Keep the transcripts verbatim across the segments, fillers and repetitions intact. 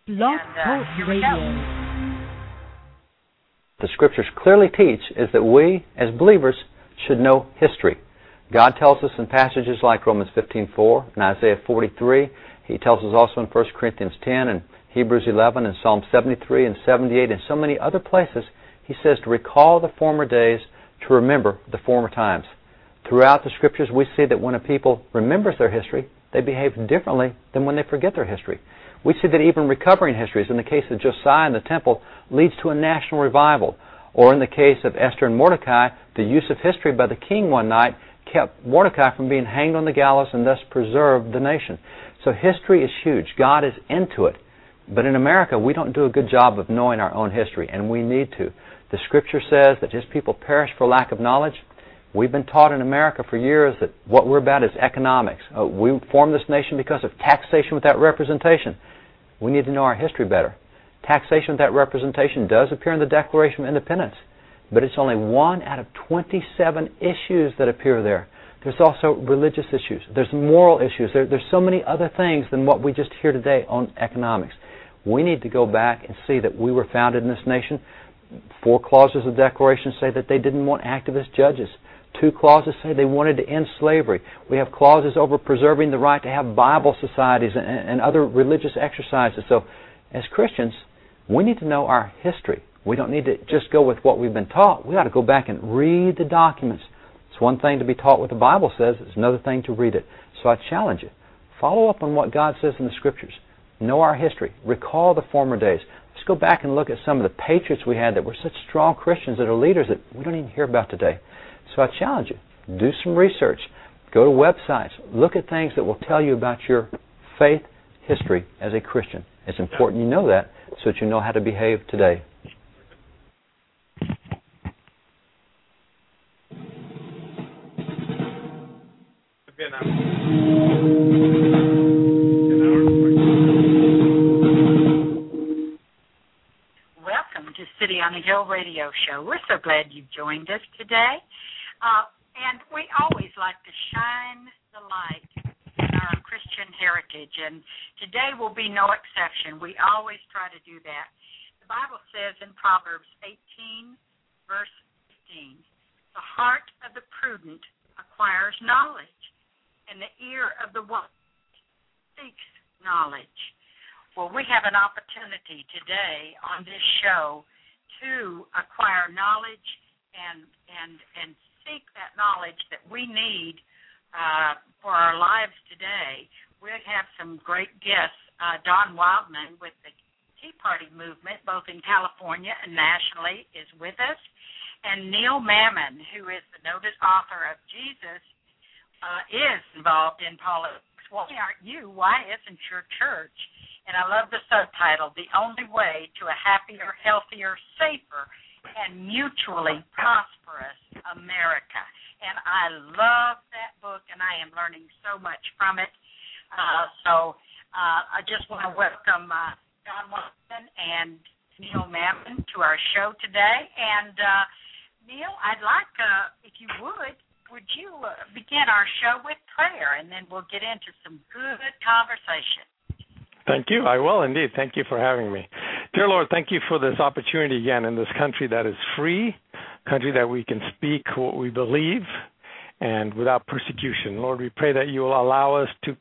Blog and, uh, Talk Radio. The Scriptures clearly teach is that we, as believers, should know history. God tells us in passages like Romans fifteen four and Isaiah forty-three. He tells us also in First Corinthians ten and Hebrews eleven and Psalm seventy-three and seventy-eight and so many other places. He says to recall the former days, to remember the former times. Throughout the Scriptures, we see that when a people remembers their history, they behave differently than when they forget their history. We see that even recovering histories, in the case of Josiah and the temple, leads to a national revival. Or in the case of Esther and Mordecai, the use of history by the king one night kept Mordecai from being hanged on the gallows and thus preserved the nation. So history is huge. God is into it. But in America, we don't do a good job of knowing our own history, and we need to. The Scripture says that His people perish for lack of knowledge. We've been taught in America for years that what we're about is economics. Uh, we formed this nation because of taxation without representation. We need to know our history better. Taxation without representation does appear in the Declaration of Independence, but it's only one out of twenty-seven issues that appear there. There's also religious issues. There's moral issues. There, there's so many other things than what we just hear today on economics. We need to go back and see that we were founded in this nation. Four clauses of the Declaration say that they didn't want activist judges. Two clauses say they wanted to end slavery. We have clauses over preserving the right to have Bible societies and, and other religious exercises. So, as Christians, we need to know our history. We don't need to just go with what we've been taught. We ought to go back and read the documents. It's one thing to be taught what the Bible says. It's another thing to read it. So I challenge you. Follow up on what God says in the Scriptures. Know our history. Recall the former days. Let's go back and look at some of the patriots we had that were such strong Christians that are leaders that we don't even hear about today. So I challenge you. Do some research. Go to websites. Look at things that will tell you about your faith history as a Christian. It's important you know that so that you know how to behave today. Welcome to City on the Hill radio show. We're so glad you've joined us today. Uh, and we always like to shine the light in our Christian heritage, and today will be no exception. We always try to do that. The Bible says in Proverbs eighteen, verse fifteen, the heart of the prudent acquires knowledge, and the ear of the wise seeks knowledge. Well, we have an opportunity today on this show to acquire knowledge and and and seek that knowledge that we need uh, for our lives today. We have some great guests. Uh, Don Wildman with the Tea Party movement, both in California and nationally, is with us. And Neil Mammon, who is the noted author of Jesus, uh, is involved in politics. Why aren't you? Why isn't your church? And I love the subtitle, The Only Way to a Happier, Healthier, Safer, and Mutually Prosperous America. And I love that book, and I am learning so much from it. Uh, so uh, I just want to welcome uh, Don Watson and Neil Mammon to our show today. And, uh, Neil, I'd like, uh, if you would, would you uh, begin our show with prayer, and then we'll get into some good conversation. Thank you. I will indeed. Thank you for having me. Dear Lord, thank you for this opportunity again in this country that is free, country that we can speak what we believe and without persecution. Lord, we pray that you will allow us to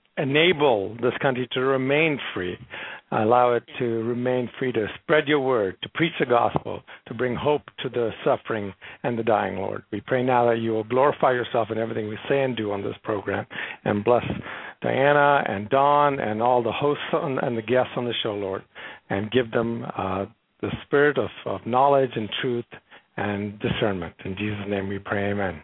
enable this country to remain free, allow it to remain free to spread your word, to preach the gospel, to bring hope to the suffering and the dying, Lord. We pray now that you will glorify yourself in everything we say and do on this program, and bless Diana and Don and all the hosts on, and the guests on the show, Lord, and give them uh, the spirit of, of knowledge and truth and discernment. In Jesus' name we pray, amen.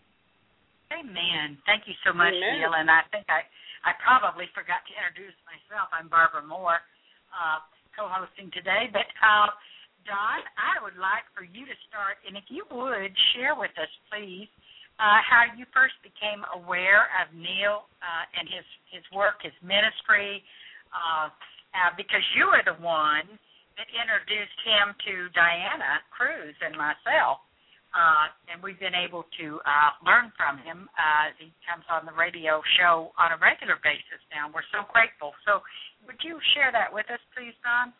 Amen. Thank you so much, Amen. Neil. And I think I, I probably forgot to introduce myself. I'm Barbara Moore, uh, co-hosting today. But, uh, Don, I would like for you to start, and if you would, share with us, please, uh, how you first became aware of Neil uh, and his, his work, his ministry, uh, uh, because you were the one that introduced him to Diana Cruz and myself Uh, and we've been able to uh, learn from him. Uh, he comes on the radio show on a regular basis now. We're so grateful. So would you share that with us, please, Don?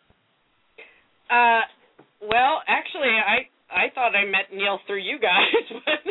Uh, well, actually, I, I thought I met Neil through you guys. But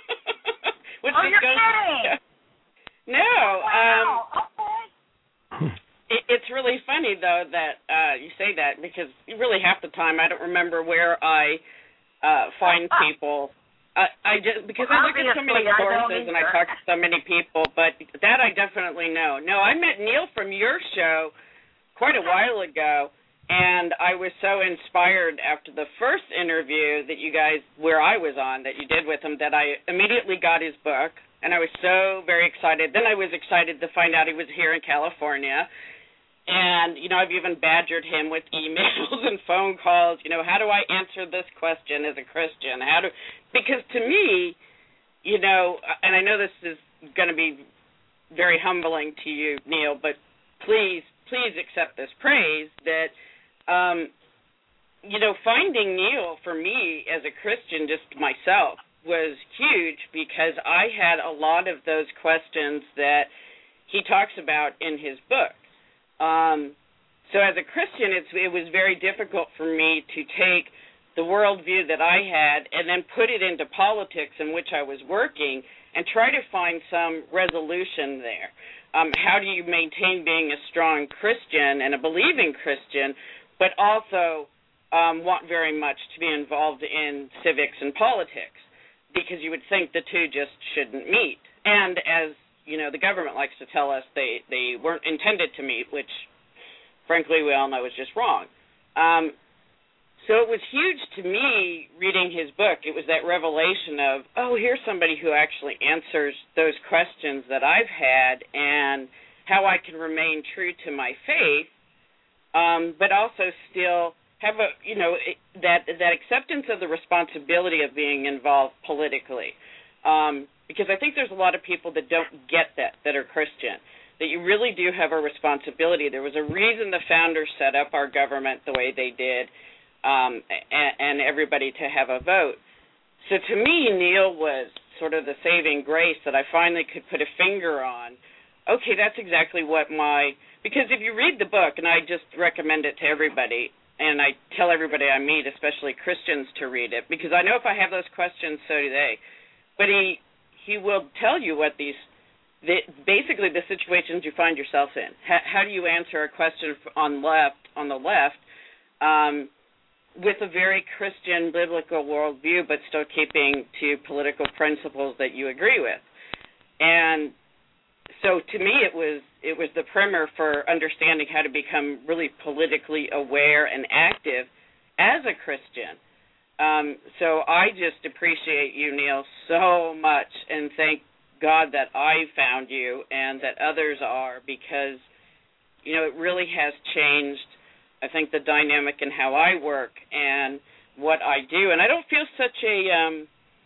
which oh, you're goes, kidding! No. Oh, wow. Um, okay. It, it's really funny, though, that uh, you say that, because really half the time I don't remember where I Uh, find people. Uh, I just because well, I look at so many courses and I talk to so many people, but that I definitely know. No, I met Neil from your show quite a while ago, and I was so inspired after the first interview that you guys, where I was on, that you did with him, that I immediately got his book, and I was so very excited. Then I was excited to find out he was here in California. And, you know, I've even badgered him with emails and phone calls, you know, how do I answer this question as a Christian? How do, because to me, you know, and I know this is going to be very humbling to you, Neil, but please, please accept this praise that, um, you know, finding Neil for me as a Christian, just myself, was huge because I had a lot of those questions that he talks about in his book. Um, so as a Christian, it's, it was very difficult for me to take the worldview that I had and then put it into politics in which I was working and try to find some resolution there. Um, how do you maintain being a strong Christian and a believing Christian, but also um, want very much to be involved in civics and politics? Because you would think the two just shouldn't meet. And as you know, the government likes to tell us they, they weren't intended to meet, which, frankly, we all know is just wrong. Um, so it was huge to me reading his book. It was that revelation of, oh, here's somebody who actually answers those questions that I've had and how I can remain true to my faith, um, but also still have a, you know, that that acceptance of the responsibility of being involved politically. Um, because I think there's a lot of people that don't get that, that are Christian, that you really do have a responsibility. There was a reason the founders set up our government the way they did, um, and, and everybody to have a vote. So to me, Neil was sort of the saving grace that I finally could put a finger on. Okay, that's exactly what my, because if you read the book, and I just recommend it to everybody, and I tell everybody I meet, especially Christians, to read it, because I know if I have those questions, so do they. But he he will tell you what these, the, basically the situations you find yourself in. How, how do you answer a question on left on the left um, with a very Christian biblical worldview, but still keeping to political principles that you agree with? And so to me, it was it was the primer for understanding how to become really politically aware and active as a Christian. Um, so I just appreciate you, Neil, so much, and thank God that I found you and that others are, because, you know, it really has changed, I think, the dynamic in how I work and what I do. And I don't feel such a, um,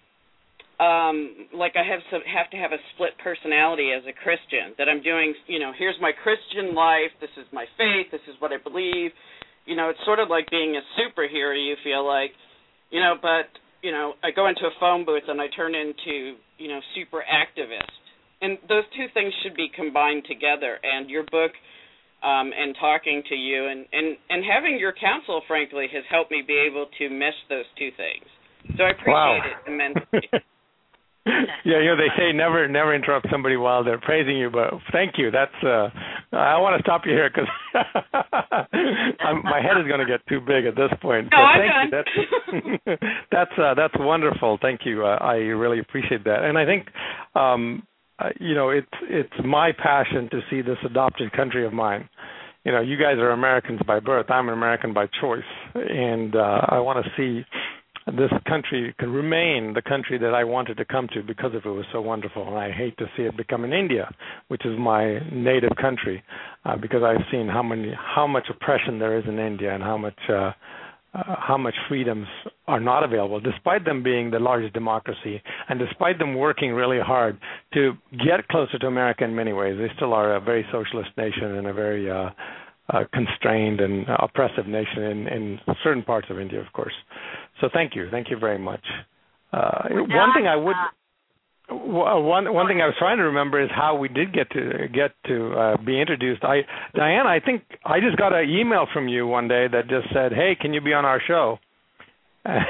um, like I have some, have to have a split personality as a Christian, that I'm doing, you know, here's my Christian life, this is my faith, this is what I believe. You know, it's sort of like being a superhero, you feel like. You know, but, you know, I go into a phone booth and I turn into, you know, super activist. And those two things should be combined together. And your book um, and talking to you and, and, and having your counsel, frankly, has helped me be able to mesh those two things. So I appreciate wow. it immensely. Yeah, you know, they say never never interrupt somebody while they're praising you, but thank you. That's uh, I want to stop you here because my head is going to get too big at this point. No, so I'm thank done. you. That's that's, uh, that's wonderful. Thank you. Uh, I really appreciate that. And I think, um, uh, you know, it's it's my passion to see this adopted country of mine. You know, you guys are Americans by birth. I'm an American by choice, and uh, I want to see this country can remain the country that I wanted to come to because of it was so wonderful. And I hate to see it become an India, which is my native country, uh, because I've seen how many, how much oppression there is in India and how much, uh, uh, how much freedoms are not available, despite them being the largest democracy and despite them working really hard to get closer to America in many ways. They still are a very socialist nation and a very uh, uh, constrained and oppressive nation in, in certain parts of India, of course. So thank you. Thank you very much. Uh, one thing I would. One one thing I was trying to remember is how we did get to get to uh, be introduced. I Diane, I think I just got an email from you one day that just said, "Hey, can you be on our show?" yeah,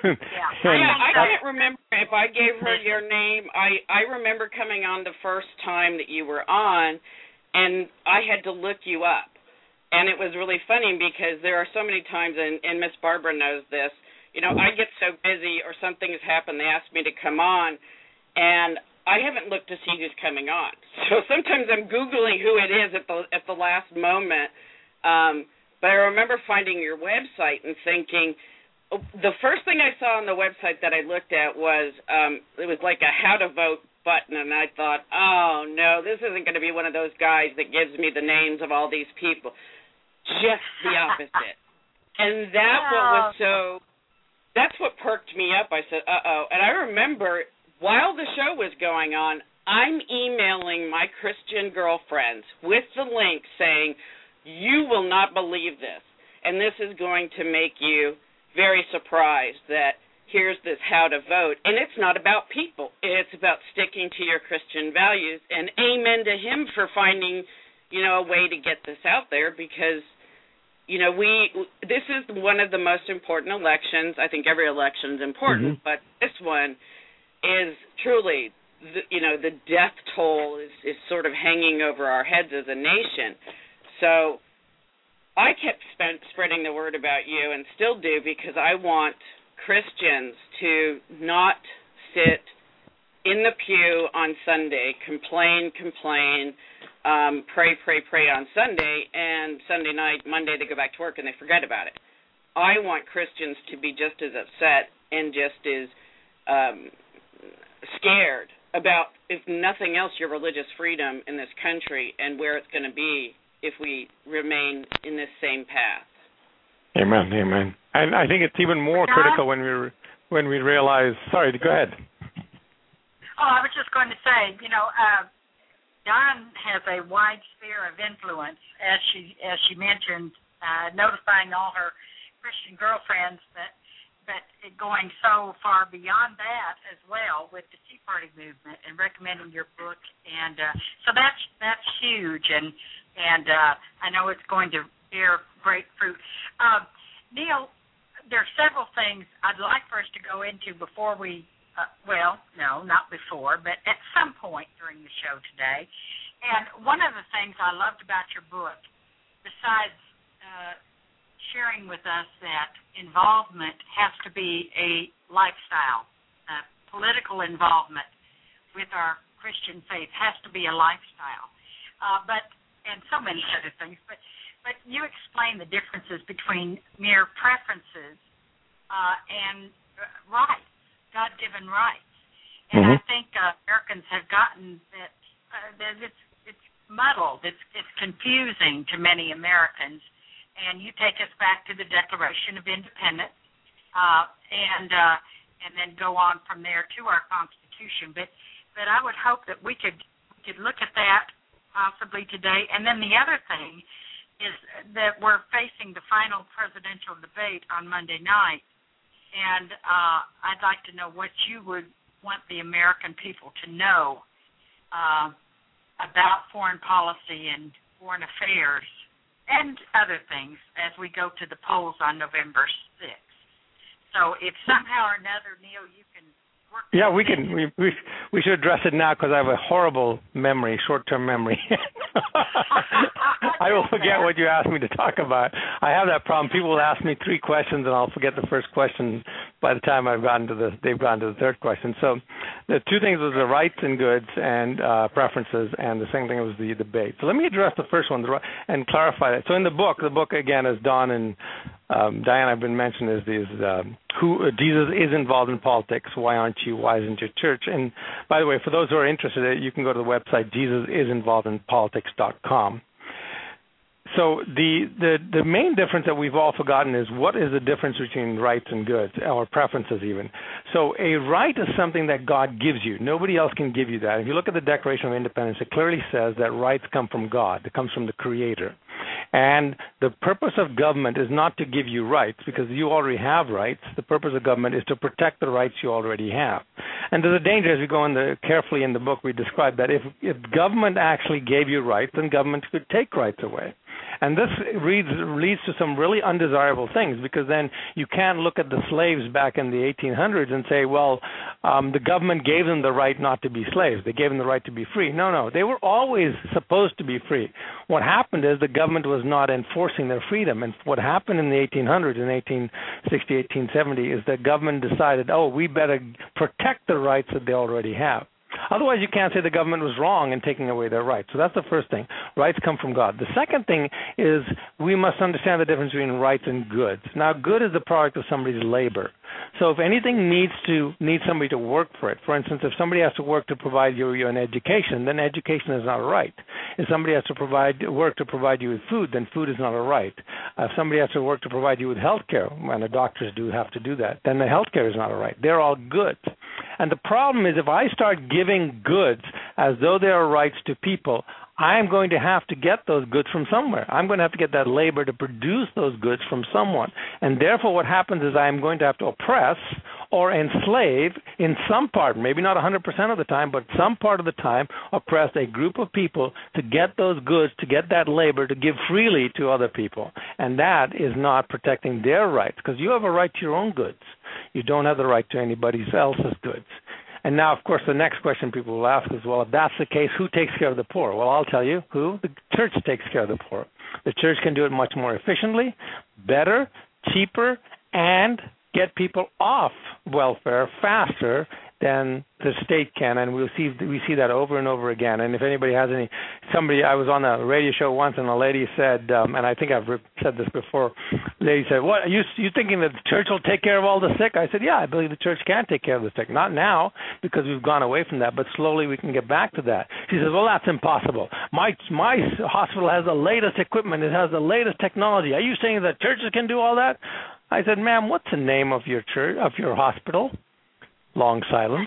I, I can't remember if I gave her your name. I I remember coming on the first time that you were on, and I had to look you up, and it was really funny because there are so many times, and, and Miss Barbara knows this. You know, I get so busy or something has happened. They ask me to come on. And I haven't looked to see who's coming on. So sometimes I'm Googling who it is at the at the last moment. Um, but I remember finding your website and thinking, the first thing I saw on the website that I looked at was, um, it was like a how to vote button. And I thought, oh, no, this isn't going to be one of those guys that gives me the names of all these people. Just the opposite. And that's what was so, that's what perked me up. I said, uh-oh. And I remember, while the show was going on, I'm emailing my Christian girlfriends with the link saying, you will not believe this, and this is going to make you very surprised that here's this how to vote. And it's not about people. It's about sticking to your Christian values, and amen to him for finding, you know, a way to get this out there because, you know, we this is one of the most important elections. I think every election is important, mm-hmm. but this one is truly, the, you know, the death toll is, is sort of hanging over our heads as a nation. So I kept spend, spreading the word about you and still do because I want Christians to not sit in the pew on Sunday, complain, complain, um, pray, pray, pray on Sunday, and Sunday night, Monday, they go back to work and they forget about it. I want Christians to be just as upset and just as um, scared about, if nothing else, your religious freedom in this country and where it's going to be if we remain in this same path. Amen, amen. And I think it's even more John? critical when we when we realize. Sorry, go ahead. Oh, I was just going to say, you know, uh, Dawn has a wide sphere of influence, as she as she mentioned, uh, notifying all her Christian girlfriends that. But going so far beyond that as well with the Tea Party movement and recommending your book, and uh, so that's that's huge, and and uh, I know it's going to bear great fruit. Uh, Neil, there are several things I'd like for us to go into before we, uh, well, no, not before, but at some point during the show today. And one of the things I loved about your book, besides uh, sharing with us that involvement has to be a lifestyle. Uh, political involvement with our Christian faith has to be a lifestyle. Uh, but and so many other things. But but you explain the differences between mere preferences uh, and uh, rights, God-given rights. And mm-hmm. I think uh, Americans have gotten that, uh, that it's it's muddled. It's it's confusing to many Americans. And you take us back to the Declaration of Independence, uh, and uh, and then go on from there to our Constitution. But but I would hope that we could we could look at that possibly today. And then the other thing is that we're facing the final presidential debate on Monday night, and uh, I'd like to know what you would want the American people to know uh, about foreign policy and foreign affairs and other things as we go to the polls on November sixth. So if somehow or another, Neil, you can work. Yeah, we can. We, we we should address it now because I have a horrible memory, short-term memory. I will forget what you asked me to talk about. I have that problem. People will ask me three questions, and I'll forget the first question by the time I've gotten to the they've gotten to the third question. So the two things was the rights and goods and uh, preferences, and the second thing was the debate. So let me address the first one and clarify that. So in the book, the book again, as Don and um, Diane have been mentioned, is these um, who uh, Jesus is involved in politics. Why aren't you? Why isn't your church? And by the way, for those who are interested, you can go to the website jesus is involved in politics dot com. So the, the the main difference that we've all forgotten is what is the difference between rights and goods, or preferences even. So a right is something that God gives you. Nobody else can give you that. If you look at the Declaration of Independence, it clearly says that rights come from God. It comes from the Creator. And the purpose of government is not to give you rights, because you already have rights. The purpose of government is to protect the rights you already have. And there's a danger, as we go in the, carefully in the book, we describe that if, if government actually gave you rights, then government could take rights away. And this leads, leads to some really undesirable things, because then you can't look at the slaves back in the eighteen hundreds and say, well, um, the government gave them the right not to be slaves. They gave them the right to be free. No, no, they were always supposed to be free. What happened is the government was not enforcing their freedom. And what happened in the eighteen hundreds, in eighteen sixty, eighteen seventy, is that government decided, oh, we better protect the rights that they already have. Otherwise, you can't say the government was wrong in taking away their rights. So that's the first thing. Rights come from God. The second thing is we must understand the difference between rights and goods. Now, good is the product of somebody's labor. So if anything needs to needs somebody to work for it, for instance, if somebody has to work to provide you, you an education, then education is not a right. If somebody has to provide work to provide you with food, then food is not a right. Uh, if somebody has to work to provide you with health care, and the doctors do have to do that, then the health care is not a right. They're all goods. And the problem is if I start giving goods as though they are rights to people, I'm going to have to get those goods from somewhere. I'm going to have to get that labor to produce those goods from someone. And therefore what happens is I'm going to have to oppress or enslave in some part, maybe not one hundred percent of the time, but some part of the time, oppress a group of people to get those goods, to get that labor, to give freely to other people. And that is not protecting their rights, because you have a right to your own goods. You don't have the right to anybody else's goods. And now, of course, the next question people will ask is, well, if that's the case, who takes care of the poor? Well, I'll tell you who. The church takes care of the poor. The church can do it much more efficiently, better, cheaper, and get people off welfare faster than the state can, and we'll see we see that over and over again. And if anybody has any, somebody, I was on a radio show once, and a lady said, um, and I think I've said this before, the lady said, what, are you, you thinking that the church will take care of all the sick? I said, yeah, I believe the church can take care of the sick. Not now, because we've gone away from that, but slowly we can get back to that. She says, well, that's impossible. My, my hospital has the latest equipment. It has the latest technology. Are you saying that churches can do all that? I said, ma'am, what's the name of your church, of your hospital? Long silence.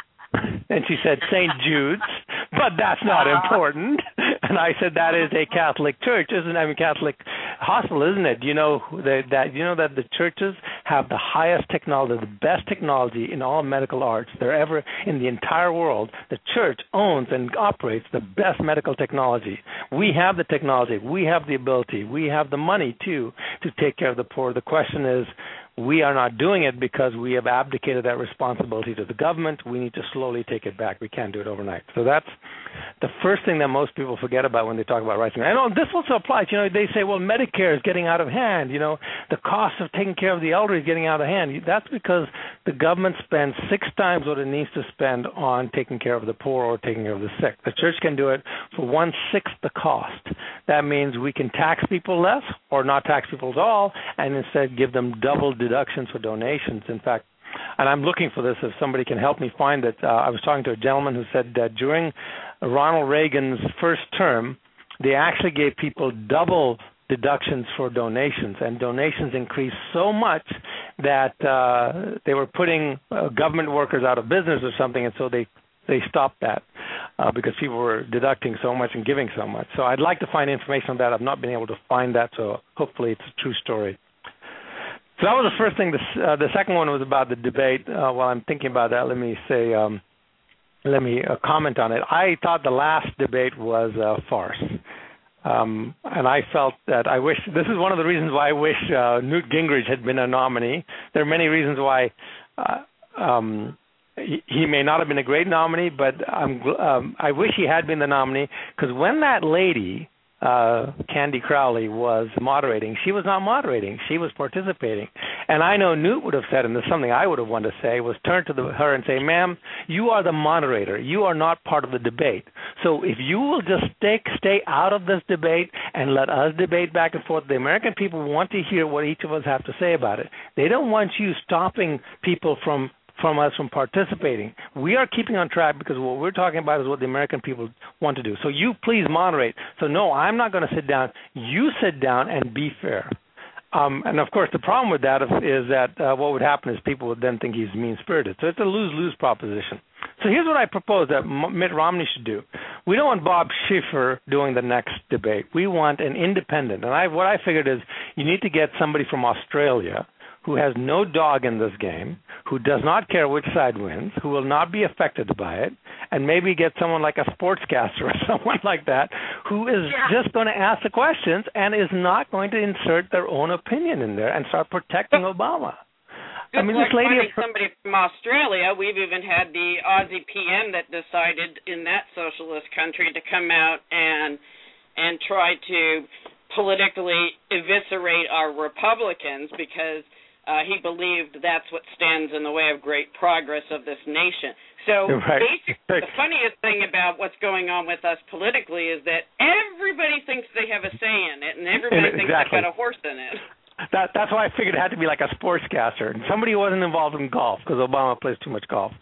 And she said, Saint Jude's, but that's not important. And I said, that is a Catholic church, isn't it? I mean, Catholic hospital, isn't it? You know that, that you know that the churches have the highest technology, the best technology in all medical arts there ever in the entire world. The church owns and operates the best medical technology. We have the technology. We have the ability. We have the money, too, to take care of the poor. The question is, we are not doing it because we have abdicated that responsibility to the government. We need to slowly take it back. We can't do it overnight. So that's the first thing that most people forget about when they talk about rights. I know this also applies. You know, they say, well, Medicare is getting out of hand. You know, the cost of taking care of the elderly is getting out of hand. That's because the government spends six times what it needs to spend on taking care of the poor or taking care of the sick. The church can do it for one-sixth the cost. That means we can tax people less or not tax people at all, and instead give them double deductions for donations. In fact, and I'm looking for this, if somebody can help me find it. Uh, I was talking to a gentleman who said that during Ronald Reagan's first term, they actually gave people double deductions for donations, and donations increased so much that uh, they were putting uh, government workers out of business or something, and so they they stopped that uh, because people were deducting so much and giving so much. So I'd like to find information on that. I've not been able to find that, so hopefully it's a true story. So that was the first thing. The, uh, the second one was about the debate. Uh, while I'm thinking about that, let me say, um, let me uh, comment on it. I thought the last debate was a farce. Um, and I felt that I wish, this is one of the reasons why I wish uh, Newt Gingrich had been a nominee. There are many reasons why uh, um, he, he may not have been a great nominee, but I'm, um, I wish he had been the nominee, because when that lady, Uh, Candy Crowley, was moderating, she was not moderating. She was participating. And I know Newt would have said, and there's something I would have wanted to say, was turn to the, her and say, ma'am, you are the moderator. You are not part of the debate. So if you will just stay, stay out of this debate and let us debate back and forth, the American people want to hear what each of us have to say about it. They don't want you stopping people from from us from participating. We are keeping on track because what we're talking about is what the American people want to do. So you please moderate. So no, I'm not going to sit down. You sit down and be fair. Um, and, of course, the problem with that is that uh, what would happen is people would then think he's mean-spirited. So it's a lose-lose proposition. So here's what I propose that Mitt Romney should do. We don't want Bob Schieffer doing the next debate. We want an independent. And I, what I figured is you need to get somebody from Australia who has no dog in this game, who does not care which side wins, who will not be affected by it, and maybe get someone like a sportscaster or someone like that who is yeah. just going to ask the questions and is not going to insert their own opinion in there and start protecting Obama. Just I mean, like this lady finding somebody from Australia, we've even had the Aussie P M that decided in that socialist country to come out and and try to politically eviscerate our Republicans because uh, he believed that's what stands in the way of great progress of this nation. So right. basically, the funniest thing about what's going on with us politically is that everybody thinks they have a say in it, and everybody exactly. thinks they've got a horse in it. That, that's why I figured it had to be like a sportscaster, somebody who wasn't involved in golf, because Obama plays too much golf.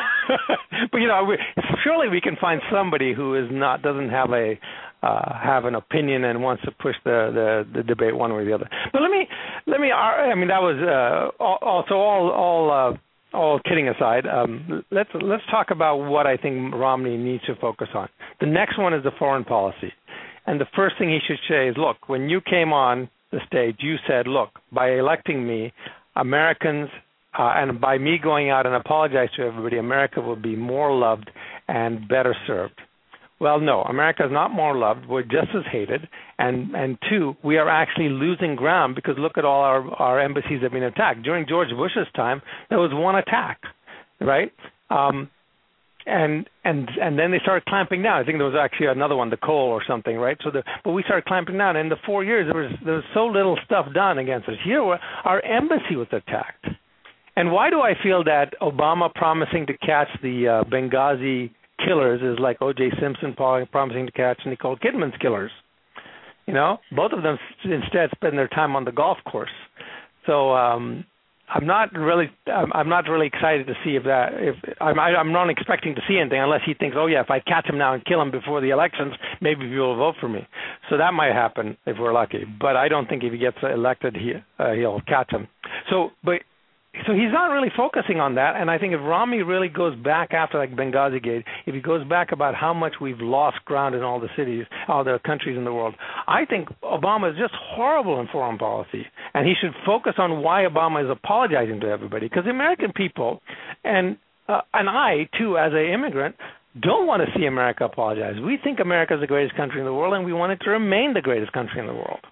But you know, we, surely we can find somebody who is not doesn't have a uh, have an opinion and wants to push the, the, the debate one way or the other. But let me let me. I mean, that was uh, also all all uh, all kidding aside. Um, let's let's talk about what I think Romney needs to focus on. The next one is the foreign policy, and the first thing he should say is, look, when you came on the stage, you said, look, by electing me, Americans, uh, and by me going out and apologize to everybody, America will be more loved and better served. Well, no, America is not more loved. We're just as hated. And, and two, we are actually losing ground because look at all our, our embassies have been attacked. During George Bush's time, there was one attack, right? Um, And and and then they started clamping down. I think there was actually another one, the coal or something, right? So the but we started clamping down. And in the four years, there was there was so little stuff done against us. Here, our embassy was attacked. And why do I feel that Obama promising to catch the uh, Benghazi killers is like O J Simpson promising to catch Nicole Kidman's killers? You know, both of them instead spend their time on the golf course. So. Um, I'm not really. I'm not really excited to see if that. If I'm, I'm not expecting to see anything unless he thinks, oh yeah, if I catch him now and kill him before the elections, maybe people will vote for me. So that might happen if we're lucky. But I don't think if he gets elected, he uh, he'll catch him. So, but so he's not really focusing on that. And I think if Romney really goes back after like Benghazi Gate, if he goes back about how much we've lost ground in all the cities, all the countries in the world, I think Obama is just horrible in foreign policy. And he should focus on why Obama is apologizing to everybody. Because the American people, and uh, and I, too, as an immigrant, don't want to see America apologize. We think America is the greatest country in the world, and we want it to remain the greatest country in the world.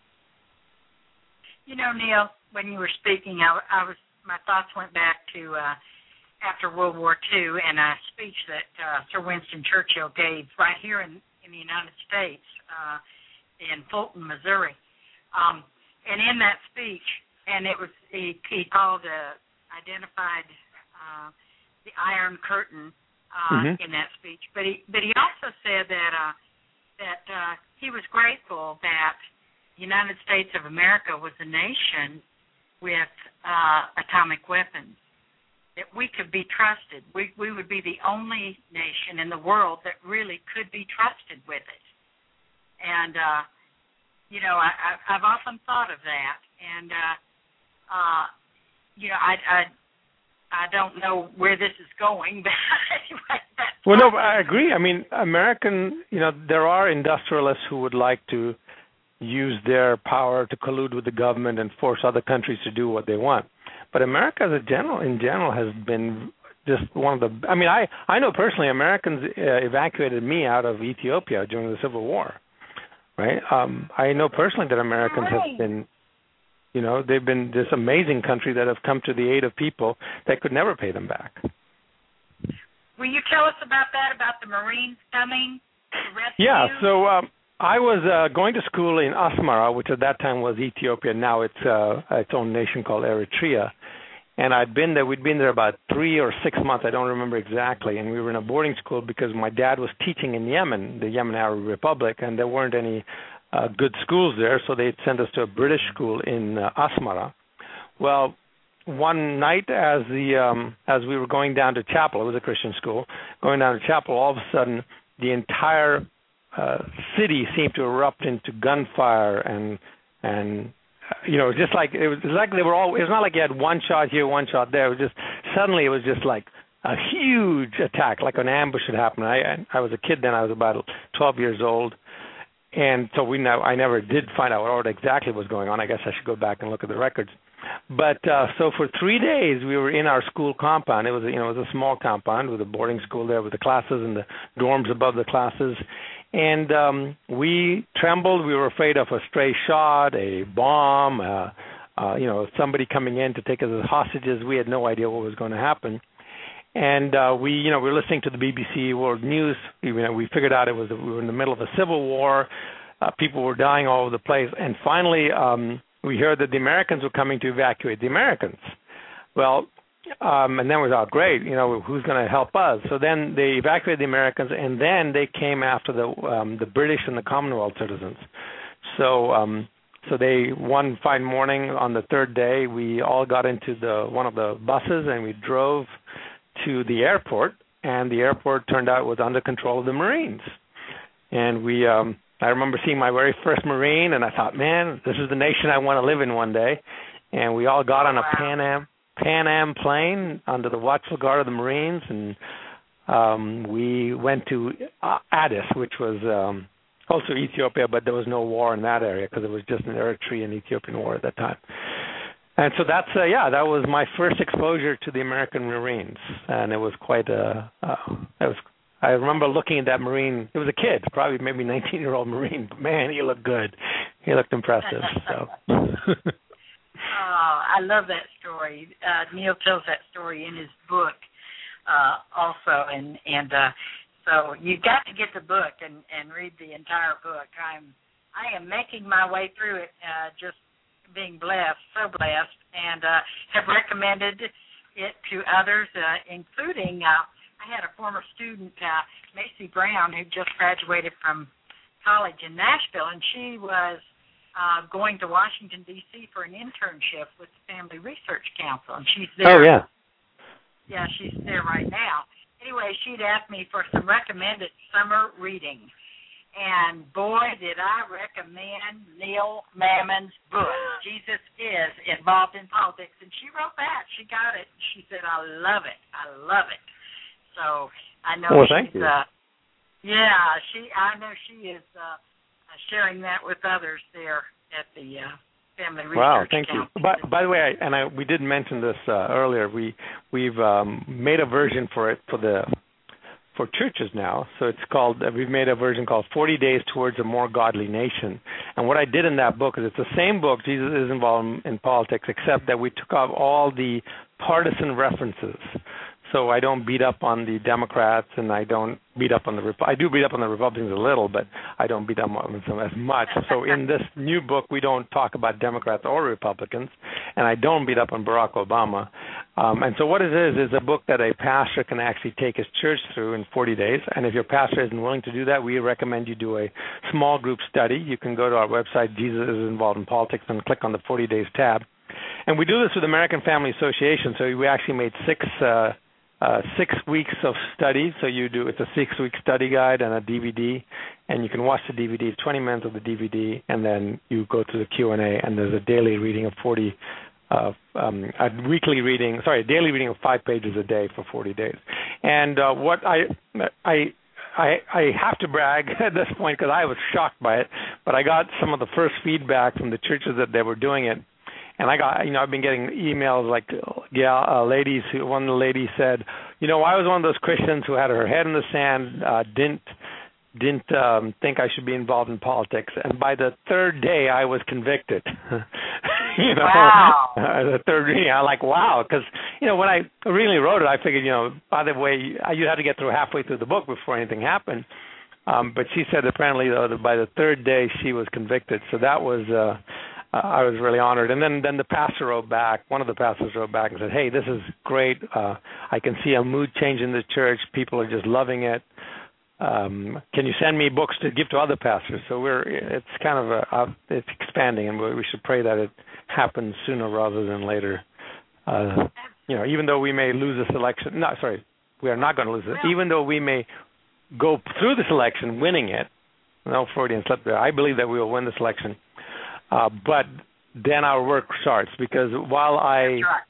You know, Neil, when you were speaking, I, I was my thoughts went back to uh, after World War Two and a speech that uh, Sir Winston Churchill gave right here in, in the United States uh, in Fulton, Missouri. Um, and in that speech, and it was he, he called uh, identified uh, the Iron Curtain uh, mm-hmm. in that speech. But he but he also said that uh, that uh, he was grateful that the United States of America was a nation with uh, atomic weapons, that we could be trusted. We we would be the only nation in the world that really could be trusted with it. And, uh, you know, I, I, I've often thought of that. And, uh, uh, you know, I, I, I don't know where this is going, but anyway. That's well, no, I agree. I mean, American, you know, there are industrialists who would like to use their power to collude with the government and force other countries to do what they want. But America as a general, in general, has been just one of the, I mean, I, I know personally Americans uh, evacuated me out of Ethiopia during the Civil War, right? Um, I know personally that Americans have been, you know, they've been this amazing country that have come to the aid of people that could never pay them back. Will you tell us about that, about the Marines coming to rescue? Yeah, so um, I was uh, going to school in Asmara, which at that time was Ethiopia. Now it's uh, its own nation called Eritrea. And I'd been there. We'd been there about three or six months. I don't remember exactly. And we were in a boarding school because my dad was teaching in Yemen, the Yemen Arab Republic, and there weren't any uh, good schools there, so they'd sent us to a British school in uh, Asmara. Well, one night as the um, as we were going down to chapel, it was a Christian school, going down to chapel, all of a sudden the entire Uh, city seemed to erupt into gunfire and and uh, you know, just like it was, it was like they were all. It was not like you had one shot here, one shot there. It was just suddenly it was just like a huge attack, like an ambush had happened. I I was a kid then. I was about twelve years old, and so we know I never did find out what exactly was going on. I guess I should go back and look at the records. But uh, so for three days we were in our school compound. It was you know it was a small compound with a boarding school there with the classes and the dorms above the classes, and um, we trembled. We were afraid of a stray shot, a bomb, uh, uh, you know somebody coming in to take us as hostages. We had no idea what was going to happen. And uh, we, you know, we were listening to the B B C World News. You know, we figured out it was we were in the middle of a civil war. Uh, people were dying all over the place. And finally, um, we heard that the Americans were coming to evacuate the Americans. Well, um, and then we thought, great, you know, who's going to help us? So then they evacuated the Americans, and then they came after the um, the British and the Commonwealth citizens. So. Um, So they one fine morning on the third day, we all got into the one of the buses and we drove to the airport, and the airport turned out was under control of the Marines. And we, um, I remember seeing my very first Marine, and I thought, man, this is the nation I want to live in one day. And we all got on a Pan Am Pan Am plane under the watchful guard of the Marines, and um, we went to Addis, which was um, also Ethiopia, but there was no war in that area because it was just an Eritrean Ethiopian war at that time. And so that's, uh, yeah, that was my first exposure to the American Marines. And it was quite a, uh, it was, I remember looking at that Marine. It was a kid, probably maybe nineteen-year-old Marine. But man, he looked good. He looked impressive. So. Oh, I love that story. Uh, Neil tells that story in his book uh, also. And, and uh, so you've got to get the book and, and read the entire book. I'm, I am making my way through it, uh, just being blessed, so blessed, and uh, have recommended it to others, uh, including uh, I had a former student, uh, Macy Brown, who just graduated from college in Nashville, and she was uh, going to Washington, D C for an internship with the Family Research Council, and she's there. Oh, yeah. Yeah, she's there right now. Anyway, she'd asked me for some recommended summer reading. And boy, did I recommend Neil Mammon's book, Jesus is Involved in Politics. And she wrote that. She got it. She said, I love it. I love it. So I know well, she's, thank you. Uh, yeah, she. I know she is uh, sharing that with others there at the uh, Family Research Wow, thank Council. you. By, by the way, I, and I, we did mention this uh, earlier. We we've um, made a version for it for the. for churches now. So it's called, we've made a version called forty days Towards a More Godly Nation. And what I did in that book is it's the same book, Jesus is Involved in Politics, except that we took out all the partisan references. So I don't beat up on the Democrats, and I don't beat up on the, I do beat up on the Republicans a little, but I don't beat up on them as much. So in this new book, we don't talk about Democrats or Republicans, and I don't beat up on Barack Obama. Um, and so what it is is a book that a pastor can actually take his church through in forty days. And if your pastor isn't willing to do that, we recommend you do a small group study. You can go to our website, Jesus is Involved in Politics, and click on the forty days tab. And we do this with American Family Association. So we actually made six uh, uh, six weeks of study. So you do it's a six-week study guide and a D V D, and you can watch the D V D, twenty minutes of the D V D, and then you go to the Q and A, and there's a daily reading of forty. Uh, um, a weekly reading, sorry, a daily reading of five pages a day for forty days. And uh, what I, I, I, I have to brag at this point because I was shocked by it, but I got some of the first feedback from the churches that they were doing it. And I got, you know, I've been getting emails like, yeah, uh, ladies, who, one of the ladies said, you know, I was one of those Christians who had her head in the sand, uh, didn't, didn't um, think I should be involved in politics. And by the third day, I was convicted. you know, wow. uh, the third reading, I like, wow. Because, you know, when I originally wrote it, I figured, you know, by the way, you had to get through halfway through the book before anything happened. Um, but she said apparently, though, that by the third day, she was convicted. So that was, uh, uh, I was really honored. And then, then the pastor wrote back, one of the pastors wrote back and said, hey, this is great. Uh, I can see a mood change in the church. People are just loving it. Um, can you send me books to give to other pastors? So we're it's kind of a, uh, it's expanding, and we should pray that it happens sooner rather than later. Uh, you know, even though we may lose this election, no, sorry, we are not going to lose it. Even though we may go through this election winning it, no Freudian slip there. I believe that we will win this election, uh, but then our work starts because while I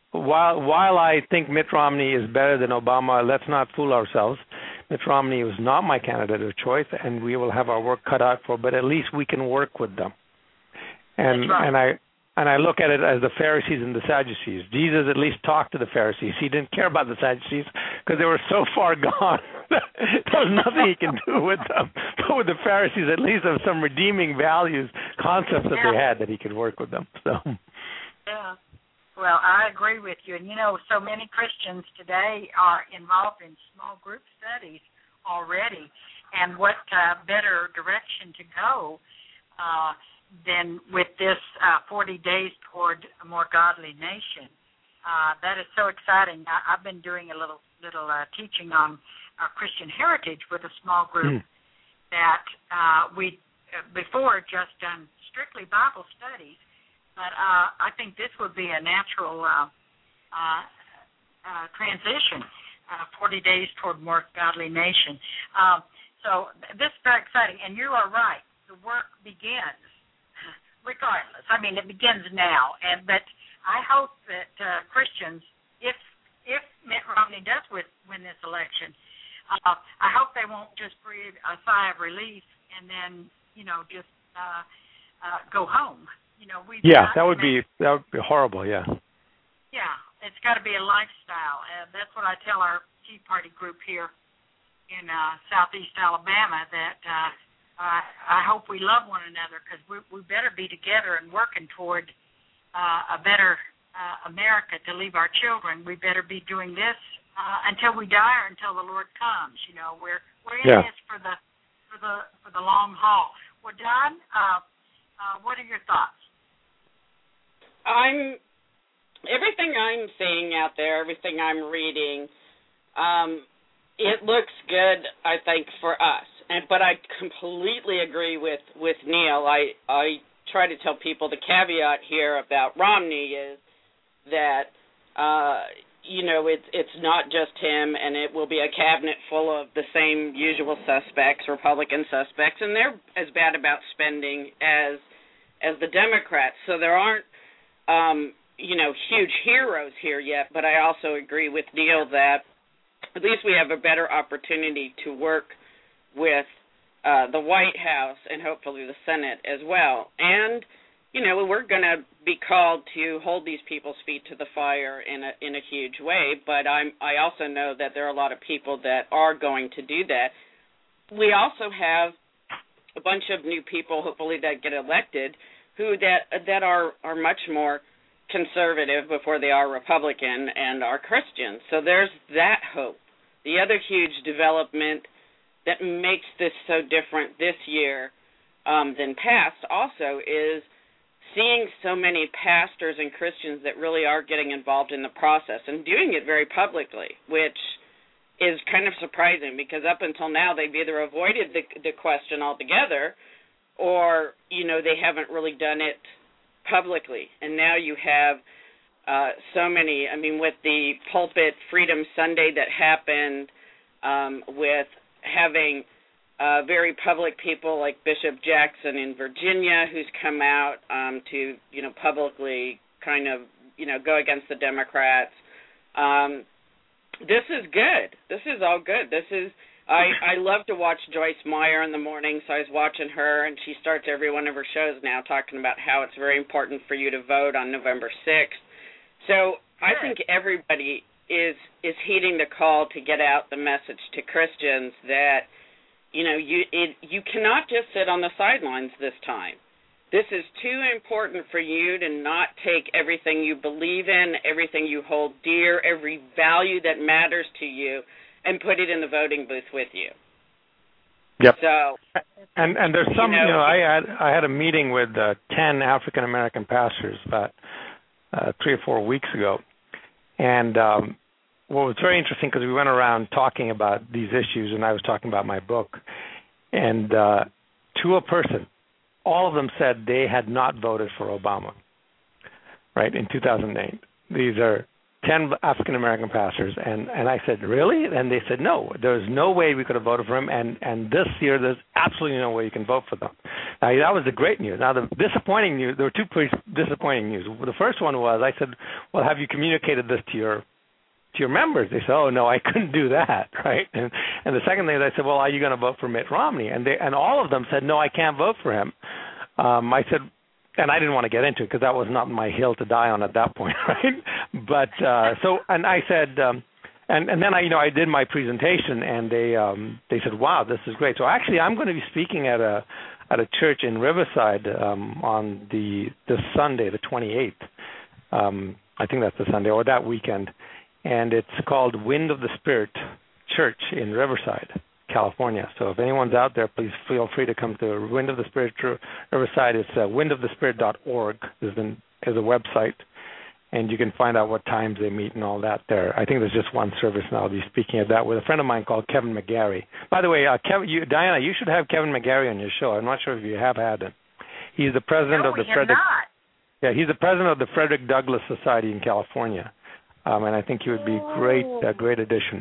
while while I think Mitt Romney is better than Obama, let's not fool ourselves. Mitt Romney was not my candidate of choice, and we will have our work cut out for. But at least we can work with them. And That's right. and I and I look at it as the Pharisees and the Sadducees. Jesus at least talked to the Pharisees. He didn't care about the Sadducees because they were so far gone. There was nothing he can do with them. But with the Pharisees, at least there's some redeeming values, concepts that yeah. they had that he could work with them. So. Yeah. Well, I agree with you. And, you know, so many Christians today are involved in small group studies already. And what uh, better direction to go uh, than with this uh, forty days toward a more godly nation. Uh, that is so exciting. I, I've been doing a little little uh, teaching on our Christian heritage with a small group mm. that uh, we uh, before just done strictly Bible studies. But uh, I think this would be a natural uh, uh, uh, transition, uh, forty days toward more godly nation. Um, so this is very exciting. And you are right. The work begins regardless. I mean, it begins now. And But I hope that uh, Christians, if if Mitt Romney does with, win this election, uh, I hope they won't just breathe a sigh of relief and then, you know, just uh, uh, go home. You know, we yeah, that would be that would be horrible. Yeah. Yeah, it's got to be a lifestyle, and that's what I tell our Tea Party group here in uh, Southeast Alabama. That uh, uh, I hope we love one another because we, we better be together and working toward uh, a better uh, America to leave our children. We better be doing this uh, until we die or until the Lord comes. You know, we're we're in yeah. this for the for the for the long haul. Well, Don, uh, uh, what are your thoughts? I'm everything I'm seeing out there, everything I'm reading, um, it looks good, I think, for us. And but I completely agree with, with Neil. I I try to tell people the caveat here about Romney is that uh, you know it's it's not just him, and it will be a cabinet full of the same usual suspects, Republican suspects, and they're as bad about spending as as the Democrats. So there aren't Um, you know, huge heroes here yet, but I also agree with Neil that at least we have a better opportunity to work with uh, the White House and hopefully the Senate as well. And, you know, we're going to be called to hold these people's feet to the fire in a in a huge way, but I'm, I also know that there are a lot of people that are going to do that. We also have a bunch of new people, hopefully, that get elected who that that are, are much more conservative before they are Republican and are Christians. So there's that hope. The other huge development that makes this so different this year um, than past also is seeing so many pastors and Christians that really are getting involved in the process and doing it very publicly, which is kind of surprising because up until now they've either avoided the, the question altogether or, you know, they haven't really done it publicly. And now you have uh, so many, I mean, with the Pulpit Freedom Sunday that happened, um, with having uh, very public people like Bishop Jackson in Virginia who's come out um, to, you know, publicly kind of, you know, go against the Democrats. Um, this is good. This is all good. This is I, I love to watch Joyce Meyer in the morning, so I was watching her, and she starts every one of her shows now talking about how it's very important for you to vote on November sixth. So I think everybody is is heeding the call to get out the message to Christians that, you know, you it, you cannot just sit on the sidelines this time. This is too important for you to not take everything you believe in, everything you hold dear, every value that matters to you, and put it in the voting booth with you. Yep. So, and and there's some, you know, you know I had I had a meeting with uh, ten African American pastors about uh, three or four weeks ago, and um, what was very interesting because we went around talking about these issues, and I was talking about my book, and uh, to a person, all of them said they had not voted for Obama, right, in two thousand eight. These are ten African American pastors, and, and I said, really? And they said, no, there's no way we could have voted for him, and, and this year there's absolutely no way you can vote for them. Now, that was the great news. Now, the disappointing news, there were two pretty disappointing news. The first one was, I said, well, have you communicated this to your to your members? They said, oh, no, I couldn't do that, right? And, and the second thing is I said, well, are you going to vote for Mitt Romney? And they and all of them said, no, I can't vote for him. Um, I said, and I didn't want to get into it because that was not my hill to die on at that point, right? But uh, so, and I said, um, and and then I, you know, I did my presentation, and they um, they said, wow, this is great. So actually, I'm going to be speaking at a at a church in Riverside um, on the this Sunday, the twenty-eighth. Um, I think that's the Sunday or that weekend, and it's called Wind of the Spirit Church in Riverside, California. So if anyone's out there, please feel free to come to Wind of the Spirit Riverside. It's uh, wind of the spirit dot org is, the, is a website, and you can find out what times they meet and all that there. I think there's just one service, and I'll be speaking at that with a friend of mine called Kevin McGarry. By the way, uh, Kevin, you, Diana, you should have Kevin McGarry on your show. I'm not sure if you have had him. He's the president no, of the we Frederick. Not. Yeah, he's the president of the Frederick Douglass Society in California, um, and I think he would be a great, a great addition.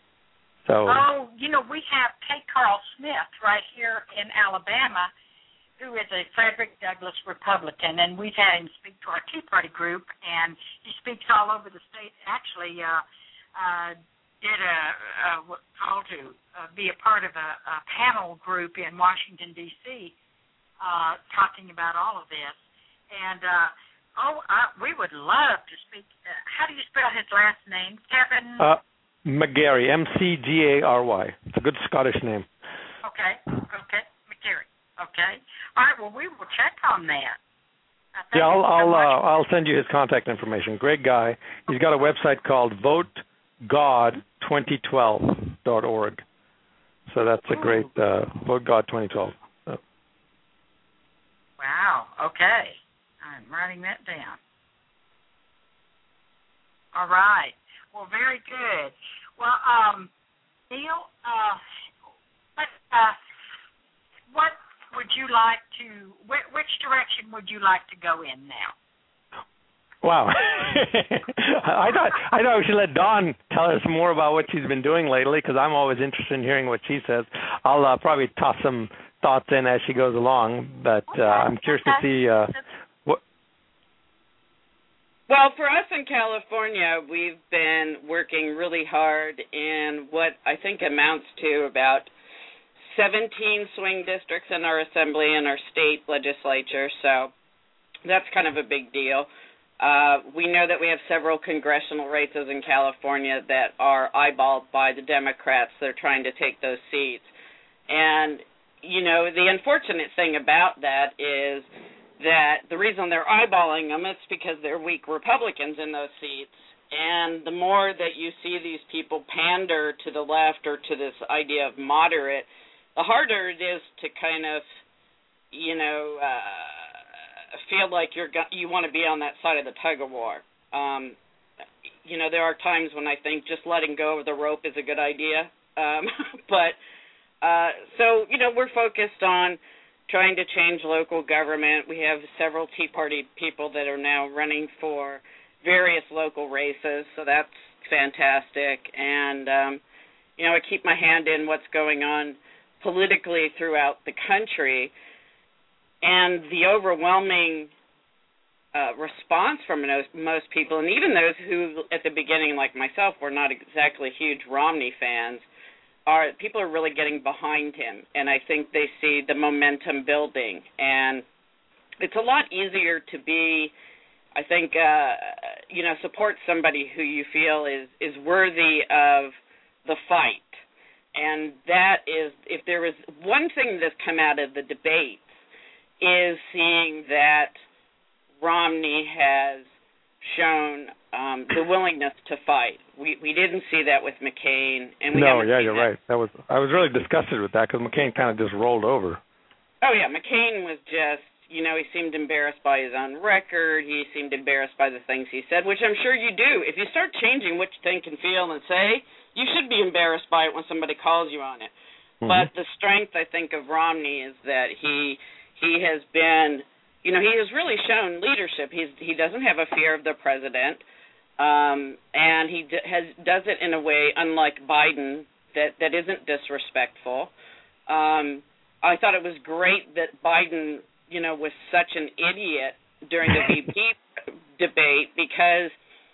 So, oh, you know, we have K. Carl Smith right here in Alabama, who is a Frederick Douglass Republican, and we've had him speak to our Tea Party group, and he speaks all over the state. Actually, uh, uh, did a, a what called to uh, be a part of a, a panel group in Washington D C, uh, talking about all of this, and uh, oh, uh, we would love to speak. Uh, how do you spell his last name, Kevin? Uh, McGarry, M C G A R Y. It's a good Scottish name. Okay, okay, McGarry. Okay. All right, well, we will check on that. Yeah, I'll I'll, uh, I'll send you his contact information. Great guy. He's got a website called vote god twenty twelve dot org. So that's a great, uh, vote god twenty twelve. So. Wow, okay. I'm writing that down. All right. Well, very good. Well, um, Neil, uh, what, uh, what would you like to, which, which direction would you like to go in now? Wow. I thought I thought we should let Dawn tell us more about what she's been doing lately, because I'm always interested in hearing what she says. I'll uh, probably toss some thoughts in as she goes along, but uh, I'm curious okay. to see uh, what. Well, for us in California, we've been working really hard in what I think amounts to about seventeen swing districts in our assembly and our state legislature, so that's kind of a big deal. Uh, we know that we have several congressional races in California that are eyeballed by the Democrats. They're trying to take those seats. And, you know, the unfortunate thing about that is that the reason they're eyeballing them is because they're weak Republicans in those seats. And the more that you see these people pander to the left or to this idea of moderate, the harder it is to kind of, you know, uh, feel like you're you want to be on that side of the tug of war. Um, you know, there are times when I think just letting go of the rope is a good idea. Um, but uh, so, you know, we're focused on trying to change local government. We have several Tea Party people that are now running for various local races, so that's fantastic. And, um, you know, I keep my hand in what's going on politically throughout the country, and the overwhelming uh, response from most, most people, and even those who at the beginning, like myself, were not exactly huge Romney fans, are people are really getting behind him, and I think they see the momentum building. And it's a lot easier to be, I think, uh, you know, support somebody who you feel is, is worthy of the fight. And that is, if there is one thing that's come out of the debates, is seeing that Romney has shown um, the willingness to fight. We we didn't see that with McCain, and we no, yeah, you're that. right. That was I was really disgusted with that because McCain kind of just rolled over. Oh yeah, McCain was just, you know, he seemed embarrassed by his own record. He seemed embarrassed by the things he said, which I'm sure you do. If you start changing what you think and feel and say, you should be embarrassed by it when somebody calls you on it. Mm-hmm. But the strength, I think, of Romney is that he he has been, you know, he has really shown leadership. He's he doesn't have a fear of the president. Um, and he d- has does it in a way, unlike Biden, that, that isn't disrespectful. Um, I thought it was great that Biden, you know, was such an idiot during the V P debate because,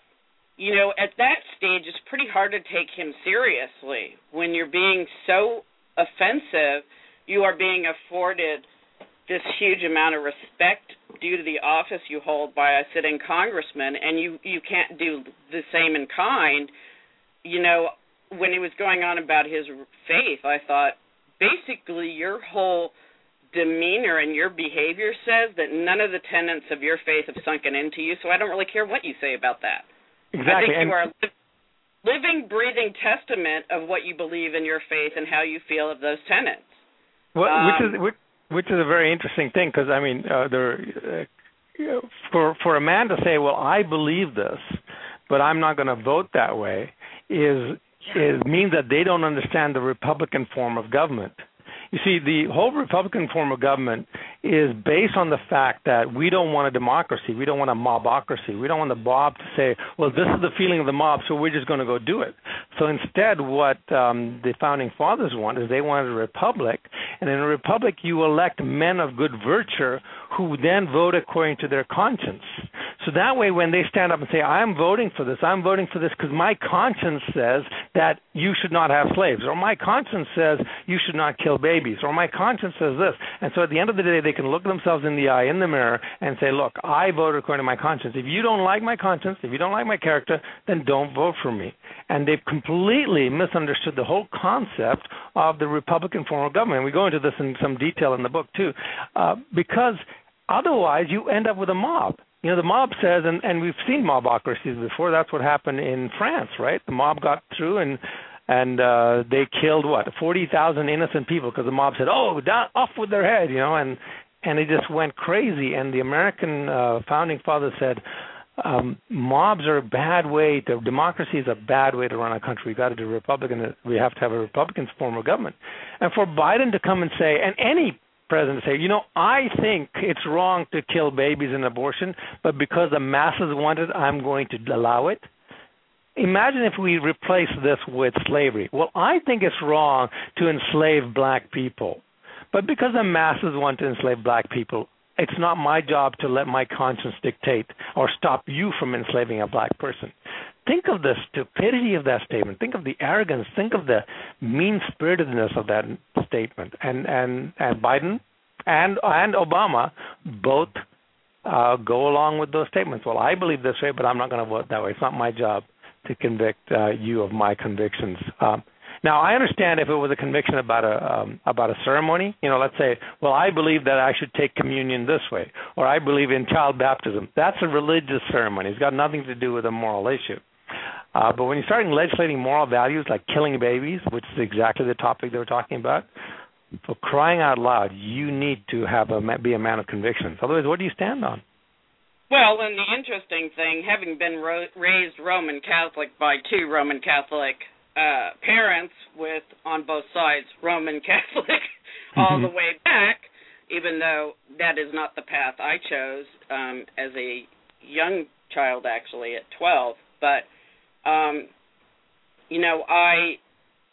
you know, at that stage it's pretty hard to take him seriously. When you're being so offensive, you are being afforded this huge amount of respect due to the office you hold by a sitting congressman, and you, you can't do the same in kind. You know, when he was going on about his faith, I thought, basically your whole demeanor and your behavior says that none of the tenets of your faith have sunken into you, so I don't really care what you say about that. Exactly. I think and you are a living, breathing testament of what you believe in your faith and how you feel of those tenets. Well, um, which is which, which is a very interesting thing, because I mean, uh, there, uh, you know, for for a man to say, "Well, I believe this, but I'm not going to vote that way," is is means that they don't understand the Republican form of government. You see, the whole Republican form of government is based on the fact that we don't want a democracy. We don't want a mobocracy. We don't want the mob to say, well, this is the feeling of the mob, so we're just going to go do it. So instead, what um, the Founding Fathers want is they wanted a republic, and in a republic you elect men of good virtue who then vote according to their conscience. So that way, when they stand up and say, I'm voting for this, I'm voting for this because my conscience says that you should not have slaves, or my conscience says you should not kill babies, or my conscience says this. And so at the end of the day, they can look themselves in the eye, in the mirror, and say, look, I voted according to my conscience. If you don't like my conscience, if you don't like my character, then don't vote for me. And they've completely misunderstood the whole concept of the Republican form of government. And we go into this in some detail in the book, too, uh, because otherwise you end up with a mob. You know, the mob says, and, and we've seen mobocracies before, that's what happened in France, right? The mob got through and and uh, they killed, what, forty thousand innocent people because the mob said, oh, down, off with their head, you know, and, and it just went crazy. And the American uh, Founding Fathers said, um, mobs are a bad way, to, democracy is a bad way to run a country. We've got to do Republican, we have to have a Republican form of government. And for Biden to come and say, and any president say, you know, I think it's wrong to kill babies in abortion, but because the masses want it, I'm going to allow it. Imagine if we replace this with slavery. Well, I think it's wrong to enslave black people, but because the masses want to enslave black people, it's not my job to let my conscience dictate or stop you from enslaving a black person. Think of the stupidity of that statement. Think of the arrogance. Think of the mean-spiritedness of that statement. And and, and Biden and and Obama both uh, go along with those statements. Well, I believe this way, but I'm not going to vote that way. It's not my job to convict uh, you of my convictions. Um, now, I understand if it was a conviction about a um, about a ceremony. You know, let's say, well, I believe that I should take communion this way, or I believe in child baptism. That's a religious ceremony. It's got nothing to do with a moral issue. Uh, but when you start legislating moral values like killing babies, which is exactly the topic they were talking about, for crying out loud, you need to have a be a man of convictions. Otherwise, what do you stand on? Well, and the interesting thing, having been ro- raised Roman Catholic by two Roman Catholic uh, parents with, on both sides, Roman Catholic all mm-hmm. the way back, even though that is not the path I chose um, as a young child, actually, at twelve. But, um, you know, I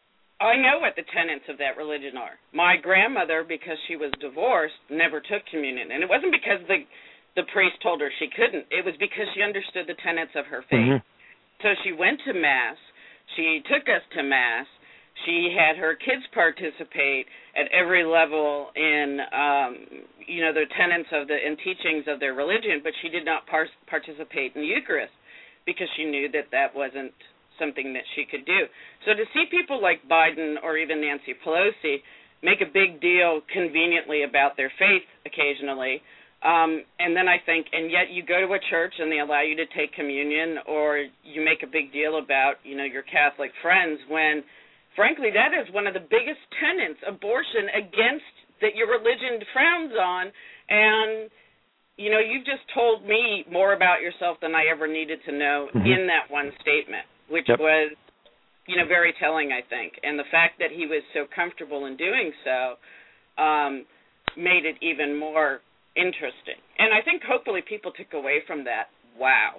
I know what the tenets of that religion are. My grandmother, because she was divorced, never took communion. And it wasn't because the the priest told her she couldn't. It was because she understood the tenets of her faith. Mm-hmm. So she went to Mass. She took us to Mass. She had her kids participate at every level in, um, you know, the tenets of the and teachings of their religion, but she did not par- participate in the Eucharist because she knew that that wasn't something that she could do. So to see people like Biden or even Nancy Pelosi make a big deal conveniently about their faith occasionally, um, and then I think, and yet you go to a church and they allow you to take communion, or you make a big deal about, you know, your Catholic friends when, frankly, that is one of the biggest tenets, abortion, against that your religion frowns on. And, you know, you've just told me more about yourself than I ever needed to know mm-hmm. in that one statement, which yep. was, you know, very telling, I think. And the fact that he was so comfortable in doing so um, made it even more interesting. And I think hopefully people took away from that, wow,